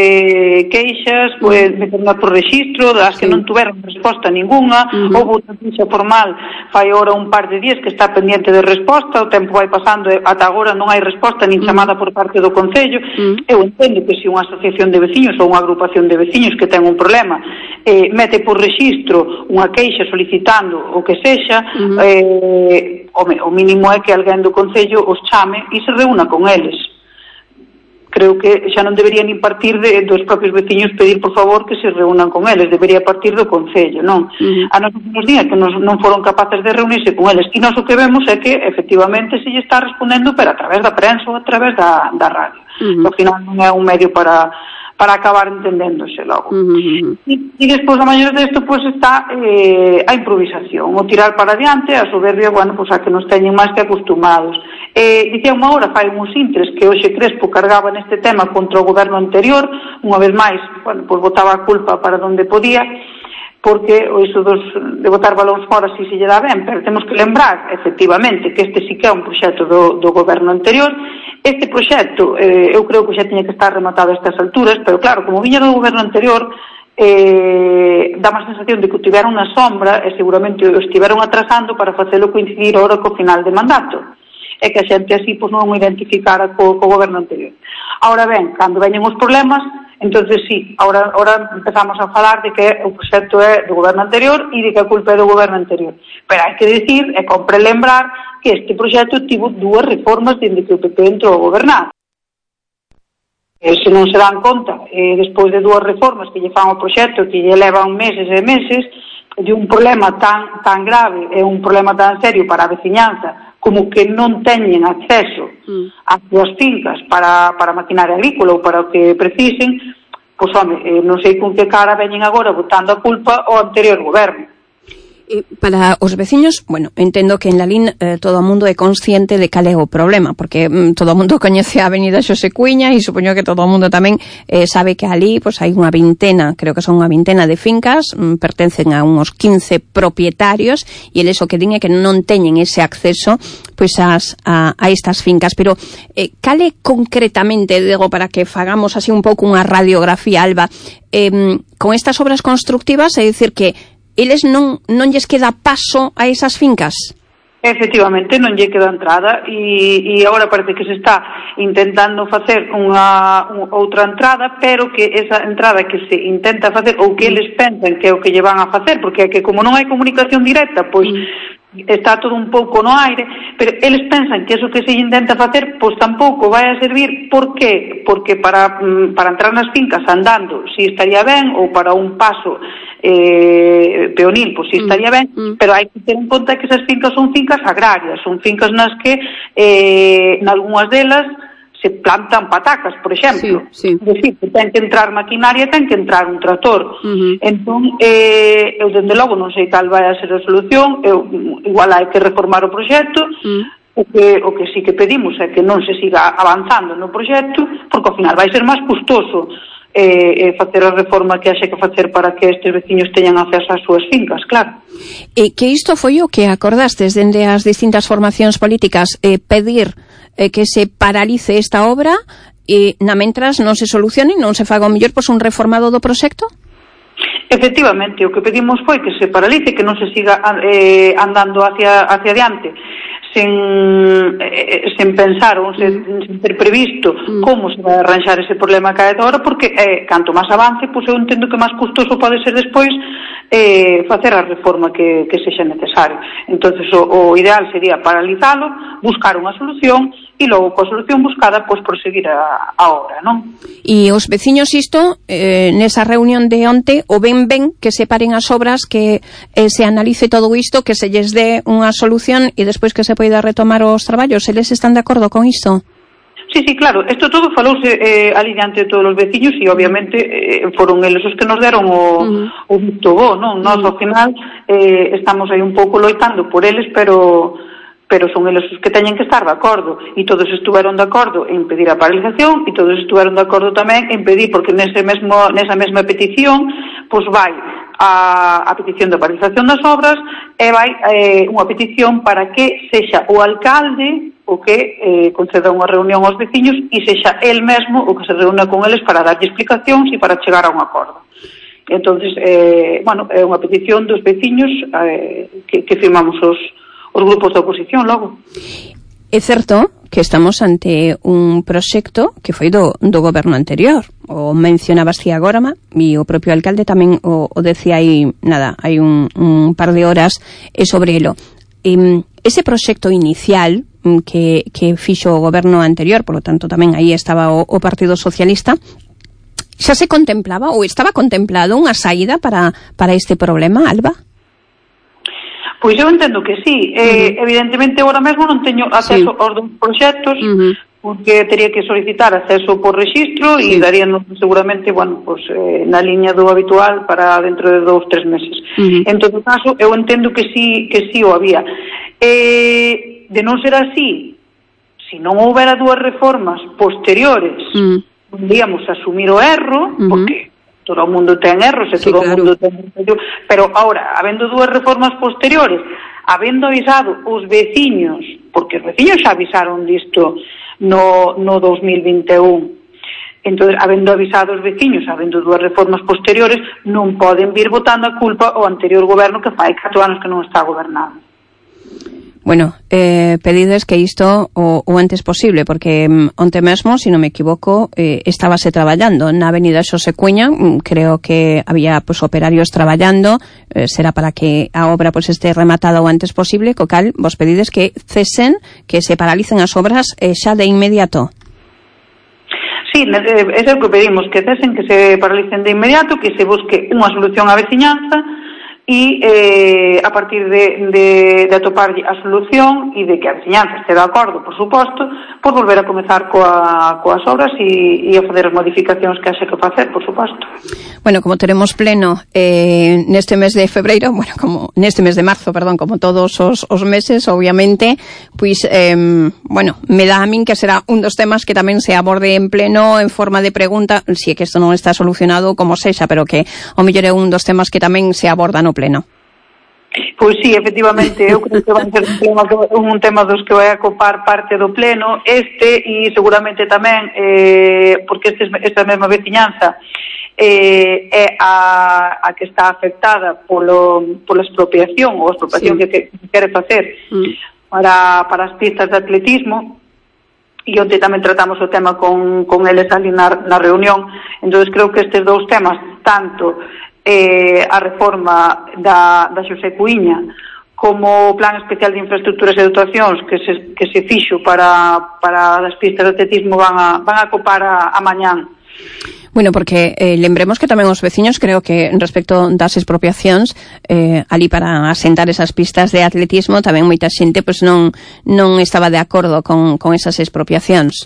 eh, queixas pues, meternas por registro das que sí. non tuveron resposta ninguna. Uh-huh. Houve unha ficha formal fai ora un par de días que está pendiente de resposta, o tempo vai pasando e ata agora non hai resposta nin chamada por parte do Concello. Uh-huh. Eu entendo que se unha asociación de veciños ou unha agrupación de veciños que ten un problema eh, mete por registro unha queixa solicitando o que sexa, uh-huh. eh, o, o mínimo é que alguén do Concello os chame e se reúna con eles. creo que xa non debería nin partir de, dos propios veciños pedir por favor que se reúnan con eles, debería partir do Concello, non? Uh-huh. A nos nos días que nos, non foron capaces de reunirse con eles, e nós o que vemos é que efectivamente se lle está respondendo pero a través da prensa ou a través da, da radio. Uh-huh. Ao final non é un medio para para acabar entendéndose logo. Uh-huh. E, e despois, a maior desto, pois está eh, a improvisación, o tirar para adiante, a soberbia, bueno, pois a que nos teñen máis que acostumados. Eh, dicía unha hora, fai uns intres, que hoxe Crespo cargaba neste tema contra o goberno anterior, unha vez máis, bueno, pois botaba a culpa para donde podía, porque o iso dos, de botar balóns fora si se lle dá ben, pero temos que lembrar, efectivamente, que este sí que é un proxecto do, do goberno anterior. Este proxecto, eh, eu creo que xa tiña que estar rematado a estas alturas, pero claro, como viña do goberno anterior, eh, dá má sensación de que o tiveron na sombra e seguramente o estiveron atrasando para facelo coincidir ahora co final de mandato. É que a xente así pois, non o identificara co, co goberno anterior. Ahora ben, cando veñen os problemas, entonces sí, ahora, ahora empezamos a falar de que o proxecto é do goberno anterior e de que a culpa é do goberno anterior. Pero hai que decir, é compre lembrar, que este proxecto tivo dúas reformas dende que o P P entrou a gobernar. E se non se dan conta, eh, despois de dúas reformas que lle fan ao proxecto, que lle levan meses e meses, de un problema tan, tan grave e un problema tan serio para a veciñanza, como que non teñen acceso mm. ás súas fincas para, para maquinaria agrícola ou para o que precisen, pois, home, eh, non sei con que cara veñen agora botando a culpa ao anterior goberno. Eh, para os veciños, bueno, entendo que en Lalín eh, todo o mundo é consciente de cal é o problema, porque mm, todo o mundo coñece a avenida Xosé Cuiña e supoño que todo o mundo tamén eh, sabe que ali pues, hai unha vintena, creo que son unha vintena de fincas, mm, pertencen a uns quince propietarios e eles o que din é que non teñen ese acceso pois, as, a, a estas fincas, pero eh, cal é concretamente, digo, para que fagamos así un pouco unha radiografía, Alba, eh, con estas obras constructivas, é dicir que eles non, non lles queda paso a esas fincas? Efectivamente, non lle queda entrada e, e agora parece que se está intentando facer unha, unha outra entrada, pero que esa entrada que se intenta facer ou que eles pensan que é o que lle van a facer, porque é que como non hai comunicación directa, pois mm. está todo un pouco no aire, pero eles pensan que eso que se intenta facer pois tampouco vai a servir. Por qué? Porque para, para entrar nas fincas andando si estaría ben, ou para un paso eh, peonil, pois si estaría ben, mm. pero hai que ter en conta que esas fincas son fincas agrarias, son fincas nas que eh, nalgúnas delas se plantan patacas, por exemplo. Sí, sí. É dicir, que ten que entrar maquinaria, ten que entrar un tractor. Uh-huh. Entón, eh, eu dende logo non sei cal vai a ser a solución, eu, igual hai que reformar o proxecto, uh-huh. o, que, o que sí que pedimos é que non se siga avanzando no proxecto, porque ao final vai ser máis custoso eh, eh, facer a reforma que haxe que facer para que estes veciños teñan acceso ás súas fincas, claro. E que isto foi o que acordastes dende as distintas formacións políticas, eh, pedir eh, que se paralice esta obra e na mentras non se solucione, non se faga o mellor pois un reformado do proxecto? Efectivamente, o que pedimos foi que se paralice, que non se siga eh, andando hacia, hacia adiante sen, eh, sen pensar ou sen, sen ter previsto mm. como se vai arranxar ese problema que hai agora, porque eh, canto máis avance, pois eu entendo que máis custoso pode ser despois eh, facer a reforma que, que sexa necesario. Entonces o, o ideal sería paralizalo, buscar unha solución e logo coa solución buscada pois proseguir a, a obra, non? E os veciños isto eh, nesa reunión de onte o ben ben que se paren as obras, que eh, se analice todo isto, que se lles dé unha solución e despois que se poida retomar os traballos. Eles están de acordo con isto? Sí, sí, claro, isto todo falouse eh, ali diante de todos os veciños e obviamente eh, foron eles os que nos deron o, uh-huh. o visto bo, non? Nós ao final eh, estamos aí un pouco loitando por eles, pero pero son eles os que teñen que estar de acordo e todos estuveron de acordo en pedir a paralización e todos estuveron de acordo tamén en pedir, porque nese mesmo, nesa mesma petición pois vai a, a petición de paralización das obras e vai eh, unha petición para que sexa o alcalde o que eh, conceda unha reunión aos veciños e sexa el mesmo o que se reúna con eles para darlle explicacións e para chegar a un acordo. Entonces, eh, bueno, é unha petición dos veciños eh, que, que firmamos os os grupos de oposición logo. É certo que estamos ante un proxecto que foi do, do goberno anterior. O mencionabas ti agora, e o propio alcalde tamén o, o decía aí, nada, hai un, un par de horas eh, sobre elo. Eh, ese proxecto inicial que, que fixo o goberno anterior, por lo tanto tamén aí estaba o, o Partido Socialista. Xa se contemplaba ou estaba contemplado unha saída para, para este problema, Alba? Pois eu entendo que sí. Uh-huh. Eh, evidentemente, agora mesmo non teño acceso sí. aos dos proxectos, uh-huh. porque teria que solicitar acceso por rexistro sí. e daríanos seguramente, bueno, pues, eh, na liña do habitual para dentro de dous, tres meses. Uh-huh. En todo caso, eu entendo que sí, que sí o había. Eh... De non ser así, se non houbera dúas reformas posteriores, mm. podíamos asumir o erro, mm-hmm. porque todo o mundo ten erros e sí, todo claro. o mundo ten... Pero agora, habendo dúas reformas posteriores, habendo avisado os veciños, porque os veciños xa avisaron disto no, no dos mil vinte e un, entón, habendo avisado os veciños, habendo dúas reformas posteriores, non poden vir botando a culpa ao anterior goberno que fai catro anos que non está gobernando. Bueno, eh, pedides que isto o, o antes posible, porque um, onte mesmo, se non me equivoco, eh, estábase traballando na avenida Xosé Cuña, um, creo que había pues, operarios traballando, eh, será para que a obra pues, este rematada o antes posible, co cal vos pedides que cesen, que se paralicen as obras eh, xa de inmediato. Sí, é o que pedimos, que cesen, que se paralicen de inmediato, que se busque unha solución á veciñanza, e eh, a partir de, de, de atoparlle a solución e de que a veciñanza este de acordo, por suposto, por volver a comezar coa, coas obras e, e a fazer as modificacións que haxe que facer, por suposto. Bueno, como teremos pleno eh, neste mes de febreiro, bueno, como neste mes de marzo, perdón, como todos os, os meses, obviamente, pois, eh, bueno, me dá a min que será un dos temas que tamén se aborde en pleno en forma de pregunta, si é que isto non está solucionado como sexa, pero que o mellor é un dos temas que tamén se aborda no pleno. Pois sí, efectivamente, eu creo que vai ser un tema, un tema dos que vai a copar parte do pleno, este e seguramente tamén, eh, porque este, esta mesma veciñanza eh, é a, a que está afectada polo, pola expropiación ou expropiación sí. que, que quere facer mm. para, para as pistas de atletismo, e onde tamén tratamos o tema con, con eles ali na, na reunión. Entón creo que estes dous temas, tanto eh, a reforma da, da Xosé Cuíña como o plan especial de infraestructuras e dotacións que se, que se fixo para, para as pistas de atletismo van a, van a copar a, a mañán. Bueno, porque eh, lembremos que tamén os veciños, creo que respecto das expropiacións, eh, ali para asentar esas pistas de atletismo, tamén moita xente pois non non estaba de acordo con, con esas expropiacións.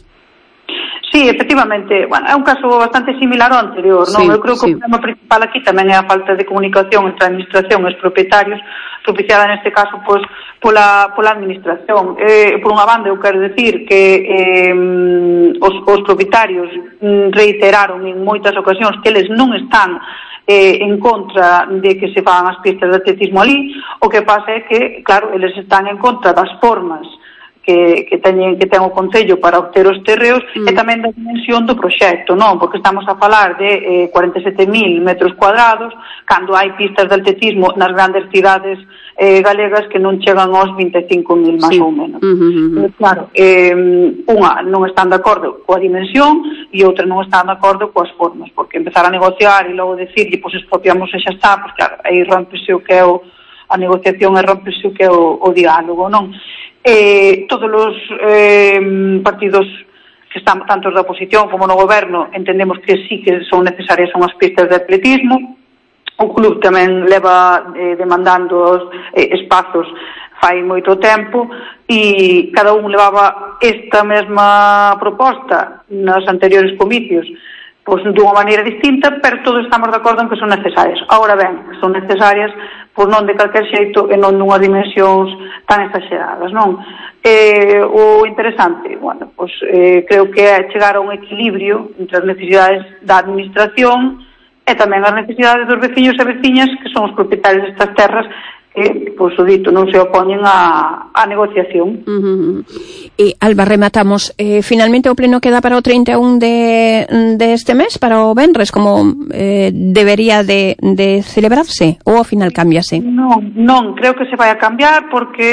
Sí, efectivamente, bueno, é un caso bastante similar ao anterior, non? Sí, eu creo que sí. O problema principal aquí tamén é a falta de comunicación entre a administración e os propietarios, propiciada neste caso pois pola pola administración. Eh, por unha banda, eu quero decir que eh, os, os propietarios reiteraron en moitas ocasións que eles non están eh, en contra de que se fagan as pistas de atletismo ali. O que pasa é que, claro, eles están en contra das formas que, que teñen que ten o Concello para obter os terreos mm. e tamén da dimensión do proxecto, non? Porque estamos a falar de eh, cuarenta e sete mil metros cuadrados, cando hai pistas de atletismo nas grandes cidades eh, galegas que non chegan aos vinte e cinco mil máis sí. ou menos. Mm-hmm. Pero, claro, eh, unha non están de acordo coa dimensión e outra non están de acordo coas formas, porque empezar a negociar e logo decirlle, pois expropiamos e xa está, pois claro, aí rompese o que é o, a negociación e rompese o que é o, o diálogo, non? Eh, todos os eh, partidos que están tanto da oposición como no goberno entendemos que sí que son necesarias unhas pistas de atletismo. O club tamén leva eh, demandando os eh, espazos fai moito tempo e cada un levaba esta mesma proposta nos anteriores comicios pois dunha maneira distinta, pero todos estamos de acordo en que son necesarias. Agora ben, que son necesarias pois non de calquer xeito e non nunhas dimensións tan exageradas, non? Eh, o interesante, bueno, pois eh, creo que é chegar a un equilibrio entre as necesidades da administración e tamén as necesidades dos veciños e veciñas que son os propietarios destas terras que, por su dito, non se opoñen a, a negociación. Uh-huh. E, Alba, rematamos. Eh, finalmente o pleno queda para o trinta e un de, de este mes, para o venres, como eh, debería de, de celebrarse, ou ao final cámbiase? Non, non, creo que se vai a cambiar porque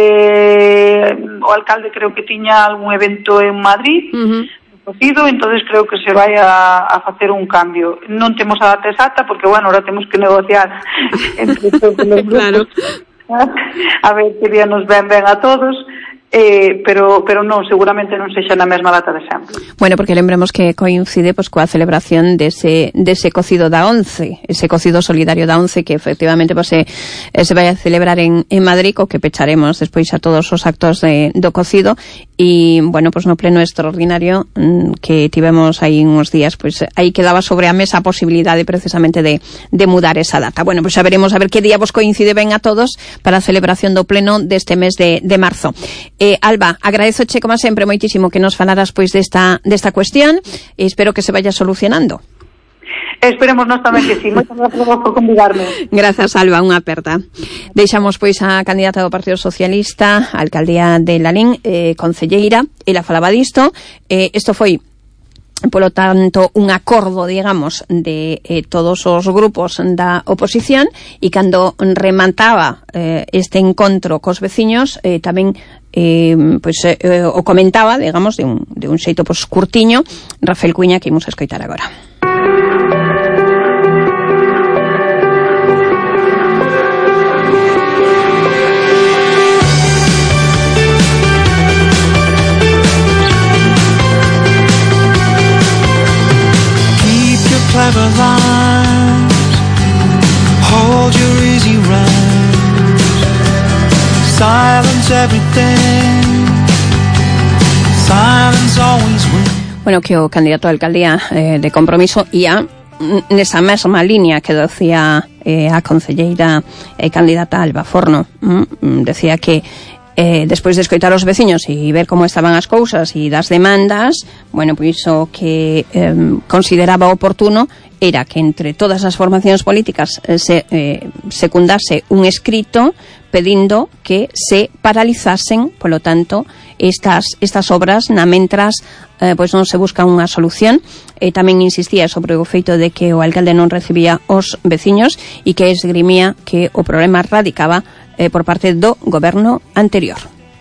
eh, o alcalde creo que tiña algún evento en Madrid, uh-huh. cocido, entonces creo que se vai a, a facer un cambio. Non temos a data exacta porque, bueno, ahora temos que negociar entre todos os grupos. Claro. A ver que día nos ven ben a todos eh, pero pero non, seguramente non sexa na mesma data de sempre. Bueno, porque lembremos que coincide pues coa celebración dese dese cocido da once, ese cocido solidario da once que efectivamente pues se, se vai a celebrar en, en Madrid, co que pecharemos despois a todos os actos de, do cocido. E, bueno, pues no pleno extraordinario mmm, que tivemos aí uns días, pues aí quedaba sobre a mesa a posibilidade precisamente de, de mudar esa data. Bueno, pues xa veremos a ver que día vos coincide ben a todos para a celebración do pleno deste mes de, de marzo. Eh, Alba, agradezoche como sempre moitísimo que nos falaras pois desta, desta cuestión e espero que se vaya solucionando. Esperemos nós tamén que sí. Moitas gracias por convidarme. Grazas, Alba, unha aperta. Deixamos pois a candidata do Partido Socialista a alcaldía de Lalín, eh, concelleira, ela falaba disto. Eh, isto foi polo tanto un acordo, digamos, de eh, todos os grupos da oposición, e cando remataba eh, este encontro cos veciños eh, tamén eh, pois, eh, o comentaba, digamos, de un, de un xeito pois, curtiño, Rafael Cuiña, que imos a escoitar agora. Clever lines, hold your easy rhymes, silence everything, silence always wins. Bueno, que o candidato a alcaldía eh, de Compromiso ia nesa mesma línea que decía eh, a concelleira e eh, candidata Alba Forno. Mm, decía que Eh, despois de escoitar os veciños e ver como estaban as cousas e das demandas, bueno, pois o que eh, consideraba oportuno era que entre todas as formacións políticas eh, se eh, secundase un escrito pedindo que se paralizasen, polo tanto, estas estas obras na mentras eh, pois non se busca unha solución. E tamén insistía sobre o feito de que o alcalde non recibía os veciños e que esgrimía que o problema radicaba eh, por parte do goberno anterior.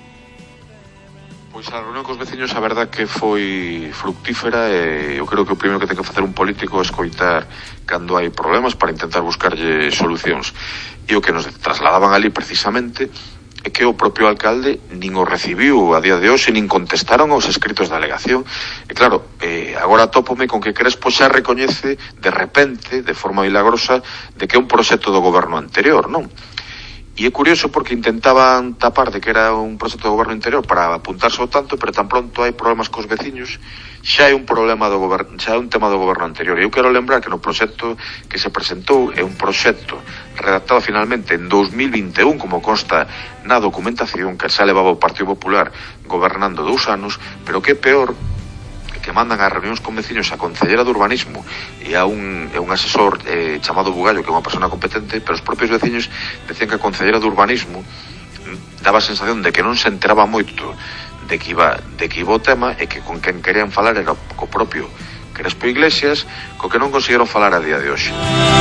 Pois a reunión cos veciños a verdad que foi fructífera e eu creo que o primeiro que ten que facer un político é escoitar cando hai problemas para intentar buscarlle solucións. E o que nos trasladaban ali precisamente é que o propio alcalde nin o recibiu a día de hoxe, nin contestaron aos escritos da alegación. E claro, eh, agora tópome con que Crespo xa recoñece de repente, de forma milagrosa, de que é un proxecto do goberno anterior, non? E é curioso porque intentaban tapar de que era un proxecto do goberno interior para apuntarse ao tanto, pero tan pronto hai problemas cos veciños, xa é un problema do goberno, xa é un tema do goberno anterior. E eu quero lembrar que no proxecto que se presentou é un proxecto redactado finalmente en dos mil vinte e un, como consta na documentación, que xa levaba o Partido Popular gobernando dous anos, pero que é peor que mandan a reunións con veciños a concellera de urbanismo e a un, a un asesor eh, chamado Bugallo, que é unha persona competente, pero os propios veciños decían que a concellera de urbanismo daba a sensación de que non se enteraba moito de que iba, de que iba o tema e que con quen querían falar era co propio Crespo Iglesias, co que non conseguiron falar a día de hoxe.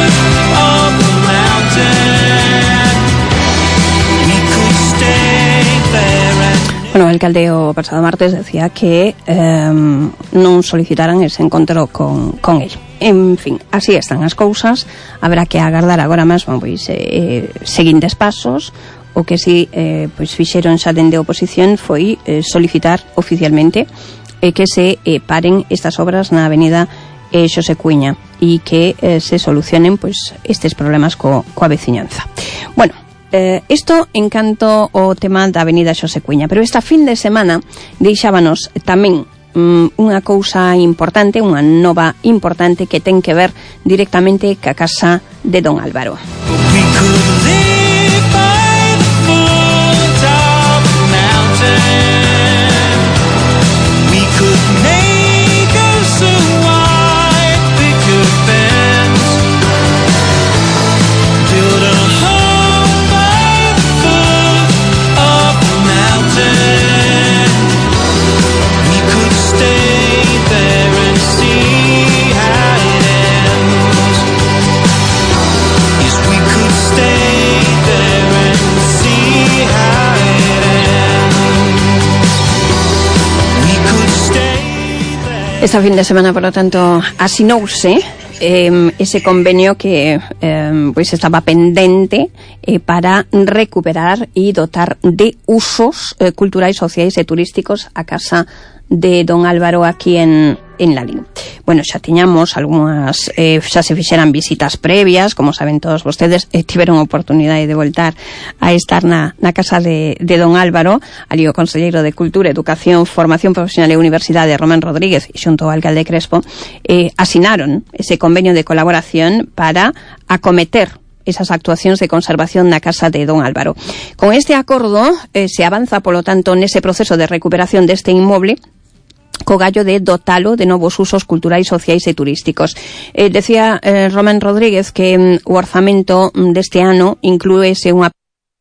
Bueno, o alcalde o pasado martes decía que eh, non solicitaran ese encontro con, con el. En fin, así están as cousas. Habrá que agardar agora mesmo pois, eh, seguintes pasos. O que si eh, pois fixeron xa dende a oposición foi eh, solicitar oficialmente eh, que se eh, paren estas obras na avenida eh, Xosé Cuiña e que eh, se solucionen pois estes problemas co, coa veciñanza. Bueno, Eh, isto en canto ao tema da avenida Xosé Cuiña, pero esta fin de semana deixábanos tamén mm, unha cousa importante, unha nova importante que ten que ver directamente ca casa de don Álvaro. Esta fin de semana, por lo tanto, asinouse eh, ese convenio que eh, pues estaba pendente eh, para recuperar e dotar de usos eh, culturais, sociais e turísticos a casa de don Álvaro aquí en, en Lalín. Bueno, xa tiñamos algunhas, eh, xa se fixeran visitas previas, como saben todos vostedes, eh, tiveron oportunidade de voltar a estar na, na casa de, de don Álvaro, ali o Conselleiro de Cultura, Educación, Formación Profesional e Universidade, Román Rodríguez, e xunto ao alcalde Crespo, eh, asinaron ese convenio de colaboración para acometer esas actuacións de conservación na casa de don Álvaro. Con este acordo eh, se avanza, polo tanto, nese proceso de recuperación deste inmoble, co gallo de dotalo de novos usos culturais, sociais e turísticos. Eh, decía eh, Román Rodríguez que mm, o orzamento mm, deste ano inclúese unha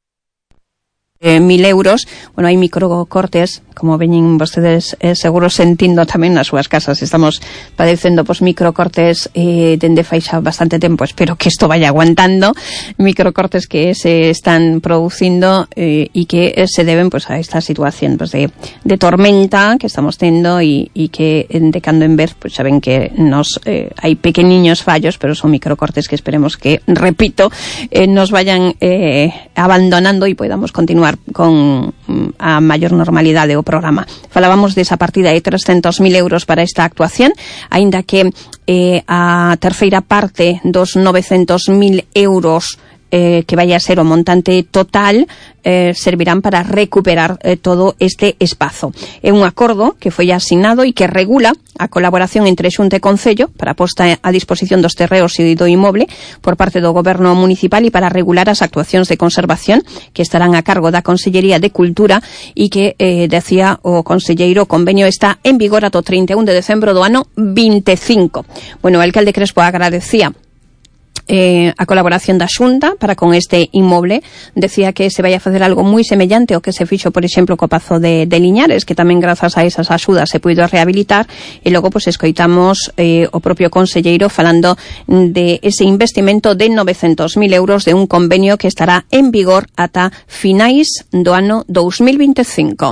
eh, mil euros. Bueno, hai microcortes, como veñen vostedes eh, seguro sentindo tamén nas súas casas. Estamos padecendo pues, microcortes eh, dende fai xa bastante tempo. Espero que isto vaya aguantando. Microcortes que se están producindo e eh, que eh, se deben pues, a esta situación pues, de, de tormenta que estamos tendo e que de cando en vez pues, saben que nos eh, hai pequeniños fallos, pero son microcortes que esperemos que, repito, eh, nos vayan eh, abandonando e podamos continuar con a maior normalidade o programa. Falábamos desa partida de trescentos mil euros para esta actuación, aínda que eh, a terceira parte dos novecentos mil euros eh, que vai a ser o montante total eh, servirán para recuperar eh, todo este espazo. É un acordo que foi asignado e que regula a colaboración entre Xunta e Concello para a posta a disposición dos terreos e do inmoble por parte do Goberno Municipal e para regular as actuacións de conservación que estarán a cargo da Consellería de Cultura e que, eh, decía o conselleiro, o convenio está en vigor ata o trinta e un de decembro do ano veinticinco. Bueno, o alcalde Crespo agradecía Eh, a colaboración da Xunta para con este inmoble. Decía que se vai a facer algo moi semellante ao que se fixo, por exemplo, co Pazo de, de Liñares, que tamén grazas a esas axudas se puido rehabilitar, e logo pues, escoitamos eh, o propio conselleiro falando de ese investimento de novecentos mil euros de un convenio que estará en vigor ata finais do ano dos mil veinticinco.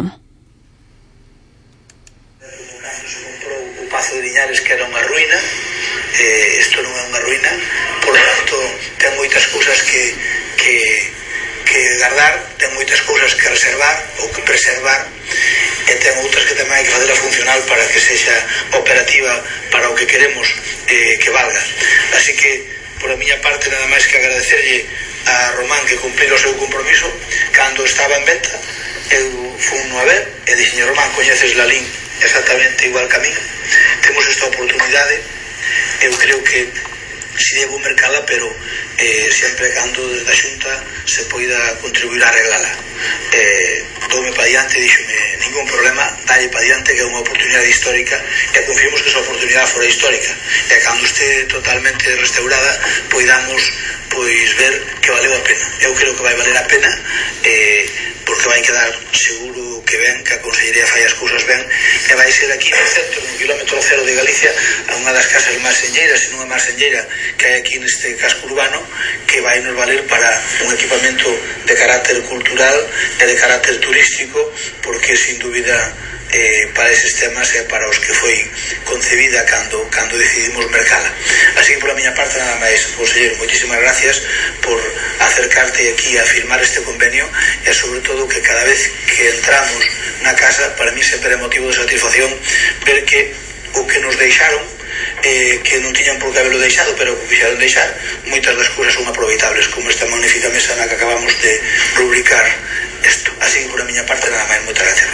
O Pazo de Liñares, que era unha ruína, eh, isto non é unha ruína, por lo tanto ten moitas cousas que, que, que guardar, ten moitas cousas que reservar ou que preservar, e ten outras que tamén hai que facela funcional para que sexa operativa para o que queremos eh, que valga. Así que por a miña parte nada máis que agradecerlle a Román que cumplir o seu compromiso. Cando estaba en venta eu fui no a ver e dixen: Román, coñeces Lalín exactamente igual que a mí, temos esta oportunidade, eu creo que si debo mercala, pero eh, sempre cando desde a Xunta se poida contribuir a arreglala. Eh, doume pa diante, díxome, ningún problema, dalle pa diante, que é unha oportunidade histórica, e confiemos que esa oportunidade fora histórica, e cando este totalmente restaurada poidamos pois ver que valeu a pena. Eu creo que vai valer a pena, eh, porque vai quedar seguro que ben, que a Consellería fai as cousas ben, e vai ser aquí no centro, no kilómetro cero de Galicia, a unha das casas máis senlleiras, e non a máis senlleira que hai aquí neste casco urbano, que vai nos valer para un equipamento de carácter cultural e de carácter turístico, porque sin dúbida eh, para eses temas é para os que foi concebida cando, cando decidimos mercala. Así que por a miña parte nada máis, conselleiro, moitísimas gracias por acercarte aquí a firmar este convenio, e sobre todo que cada vez que entramos na casa, para mí sempre é motivo de satisfacción ver que o que nos deixaron, eh, que non tiñan por que haberlo deixado, pero que quixeron deixar, moitas das cousas son aproveitables, como esta magnífica mesa na que acabamos de rubricar isto. Así que por a miña parte nada máis, moitas gracias.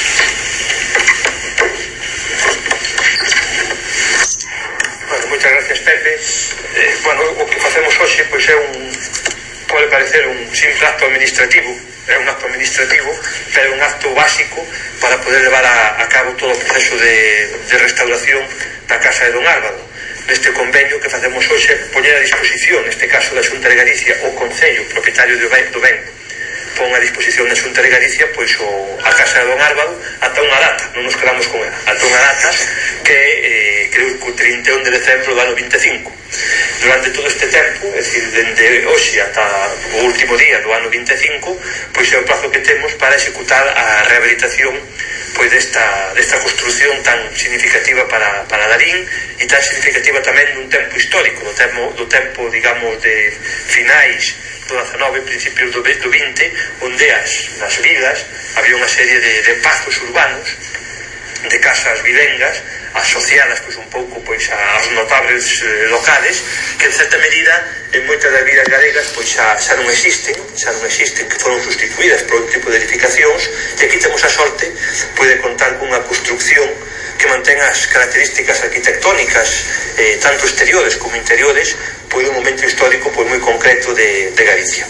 Bueno, moitas gracias, Pepe. Eh, bueno, o que facemos hoxe pois é un, pode parecer un simple acto administrativo, é un acto administrativo, pero un acto básico para poder levar a, a cabo todo o proceso de, de restauración da casa de don Álvaro. Neste convenio que facemos hoxe, poñer a disposición, neste caso da Xunta de Galicia, o Concello propietario do ben, do ben pon a disposición da Xunta de Galicia pois o, a casa de don Álvaro ata unha data, non nos quedamos con ela, ata unha data que eh, creo que o trinta e un de decembro do ano veinticinco. Durante todo este tempo, é dicir, dende hoxe ata o último día do ano veinticinco, pois é o prazo que temos para executar a rehabilitación pois desta, desta construción tan significativa para, para Darín e tan significativa tamén nun tempo histórico, do tempo, do tempo digamos, de finais do dezanove, principios do vinte, onde as, nas vilas había unha serie de, de pazos urbanos, de casas vivengas, asociadas pois un pouco pois aos notables eh, locales, que en certa medida en moitas das vilas galegas pois xa, xa non existen, xa non existen, que foron sustituídas por un tipo de edificacións, e aquí temos a sorte pois de contar cunha construcción que mantén as características arquitectónicas eh, tanto exteriores como interiores pois un momento histórico pois moi concreto de, de Galicia.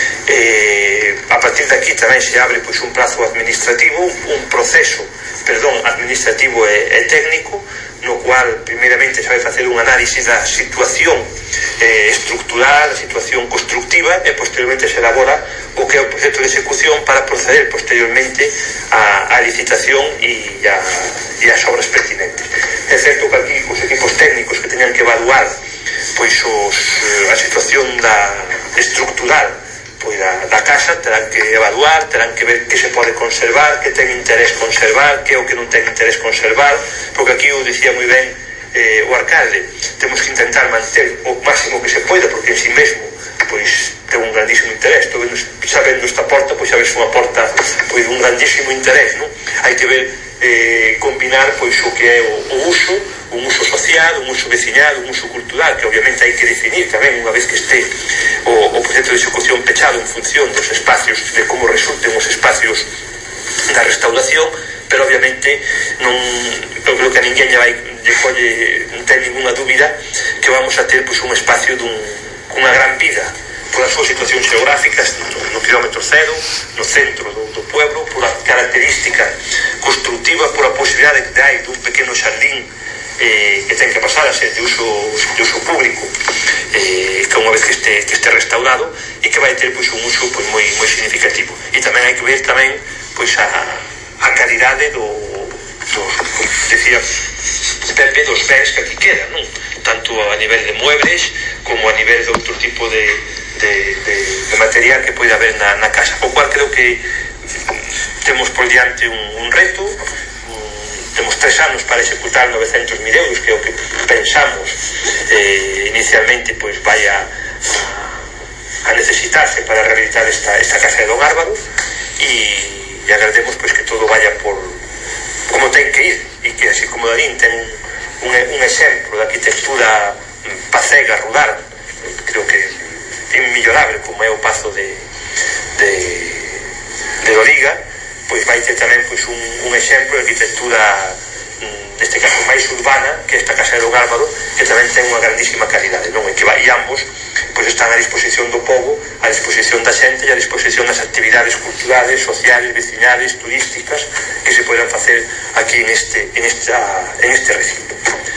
Eh, a partir de aquí tamén se abre pois un prazo administrativo, un proceso perdón, administrativo e, e técnico, no cual primeiramente se vai facer un análisis da situación eh, estructural, da situación constructiva, e posteriormente se elabora o que é o proxecto de execución para proceder posteriormente á, a licitación e, a, e as obras pertinentes. É certo que aquí os equipos técnicos que teñan que evaluar pois os, a situación da estructural pois da, da casa, terán que evaluar, terán que ver que se pode conservar, que ten interés conservar, que é o que non ten interés conservar, porque aquí o dicía moi ben eh, o alcalde, temos que intentar manter o máximo que se poida, porque en si mesmo pois ten un grandísimo interés. Estou vendo, sabendo esta porta, pois xa ves unha porta pois un grandísimo interés, non? Hai que ver eh, combinar pois o que é o, o uso, un uso social, un uso veciñal, un uso cultural, que obviamente hai que definir tamén unha vez que este o, o proxecto de execución pechado en función dos espacios, de como resulten os espacios da restauración, pero obviamente non, eu creo que a ninguén lle vai lle colle, non ten ninguna dúbida que vamos a ter pois un espacio dun, unha gran vida polas súas situacións geográficas no, no kilómetro cero, no centro do, do pueblo, por a característica constructiva, por a posibilidade que hai dun pequeno xardín eh, que ten que pasar a ser de uso, de uso público eh, que unha vez que este, que este restaurado, e que vai ter pois, un uso pois, moi, moi significativo. E tamén hai que ver tamén pois, a, a calidade do, dos, decía Pepe, dos bens que aquí quedan, non? Tanto a nivel de muebles como a nivel de outro tipo de, de, de, de material que pode haber na, na casa, o cual creo que temos por diante un, un reto. Temos tres anos para executar novecentos mil euros, que é o que pensamos eh, inicialmente pois vai a, a necesitarse para rehabilitar esta, esta casa de Don Álvaro, e, e agrademos pois que todo vaya por como ten que ir, e que así como Darín ten un, un exemplo de arquitectura pacega, rural, creo que inmillorable como é o pazo de de, de Loriga, pois vai ter tamén pois, un, un exemplo de arquitectura neste caso máis urbana, que esta casa de Don Álvaro, que tamén ten unha grandísima calidade, non? E que vai, e ambos pois, están a disposición do povo, a disposición da xente e a disposición das actividades culturales, sociales, veciñales, turísticas que se poden facer aquí en este, en esta, en este recinto.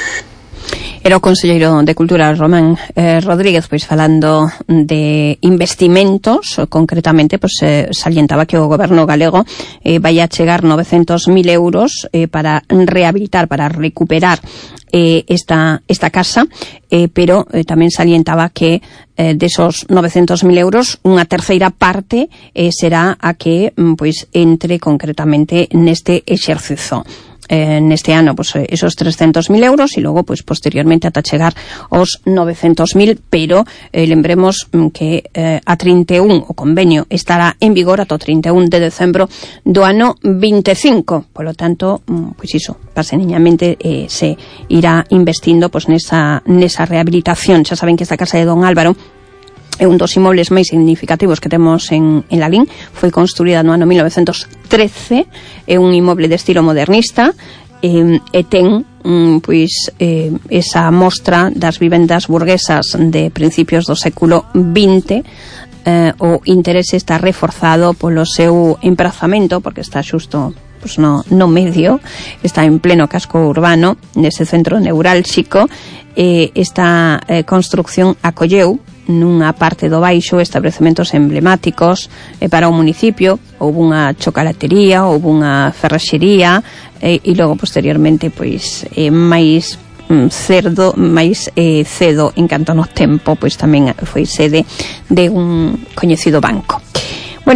Era o conselleiro de Cultura, Román eh, Rodríguez, pois falando de investimentos, concretamente, pois eh, salientaba que o goberno galego eh, vai a chegar novecentos mil euros eh, para rehabilitar, para recuperar eh, esta, esta casa, eh, pero eh, tamén salientaba que eh, desos novecentos mil euros, unha terceira parte eh, será a que pois entre concretamente neste exercizo. Eh, neste ano, pues, esos trescentos mil euros e logo, pues, posteriormente ata chegar aos novecentos mil, pero eh, lembremos mm, que eh, a trinta e un o convenio estará en vigor ata o trinta e un de decembro do ano veinticinco, polo tanto, mm, pues iso, paseniñamente eh, se irá investindo pues, nesa, nesa rehabilitación. Xa saben que esta casa de Don Álvaro é un dos inmobles máis significativos que temos en, en Lalín. Foi construída no ano mil novecentos trece, é un inmoble de estilo modernista e, e ten mm, pois eh, esa mostra das vivendas burguesas de principios do século vinte. Eh, o interese está reforzado polo seu emprazamento, porque está xusto pues no, no medio, está en pleno casco urbano, nese centro neurálxico. Eh, esta eh, construcción acolleu nunha parte do baixo establecementos emblemáticos eh, para o municipio. Houve unha chocolatería, houve unha ferraxería eh, e logo posteriormente pois eh, máis mm, cerdo, máis eh, cedo en canto no tempo pois tamén foi sede de un coñecido banco.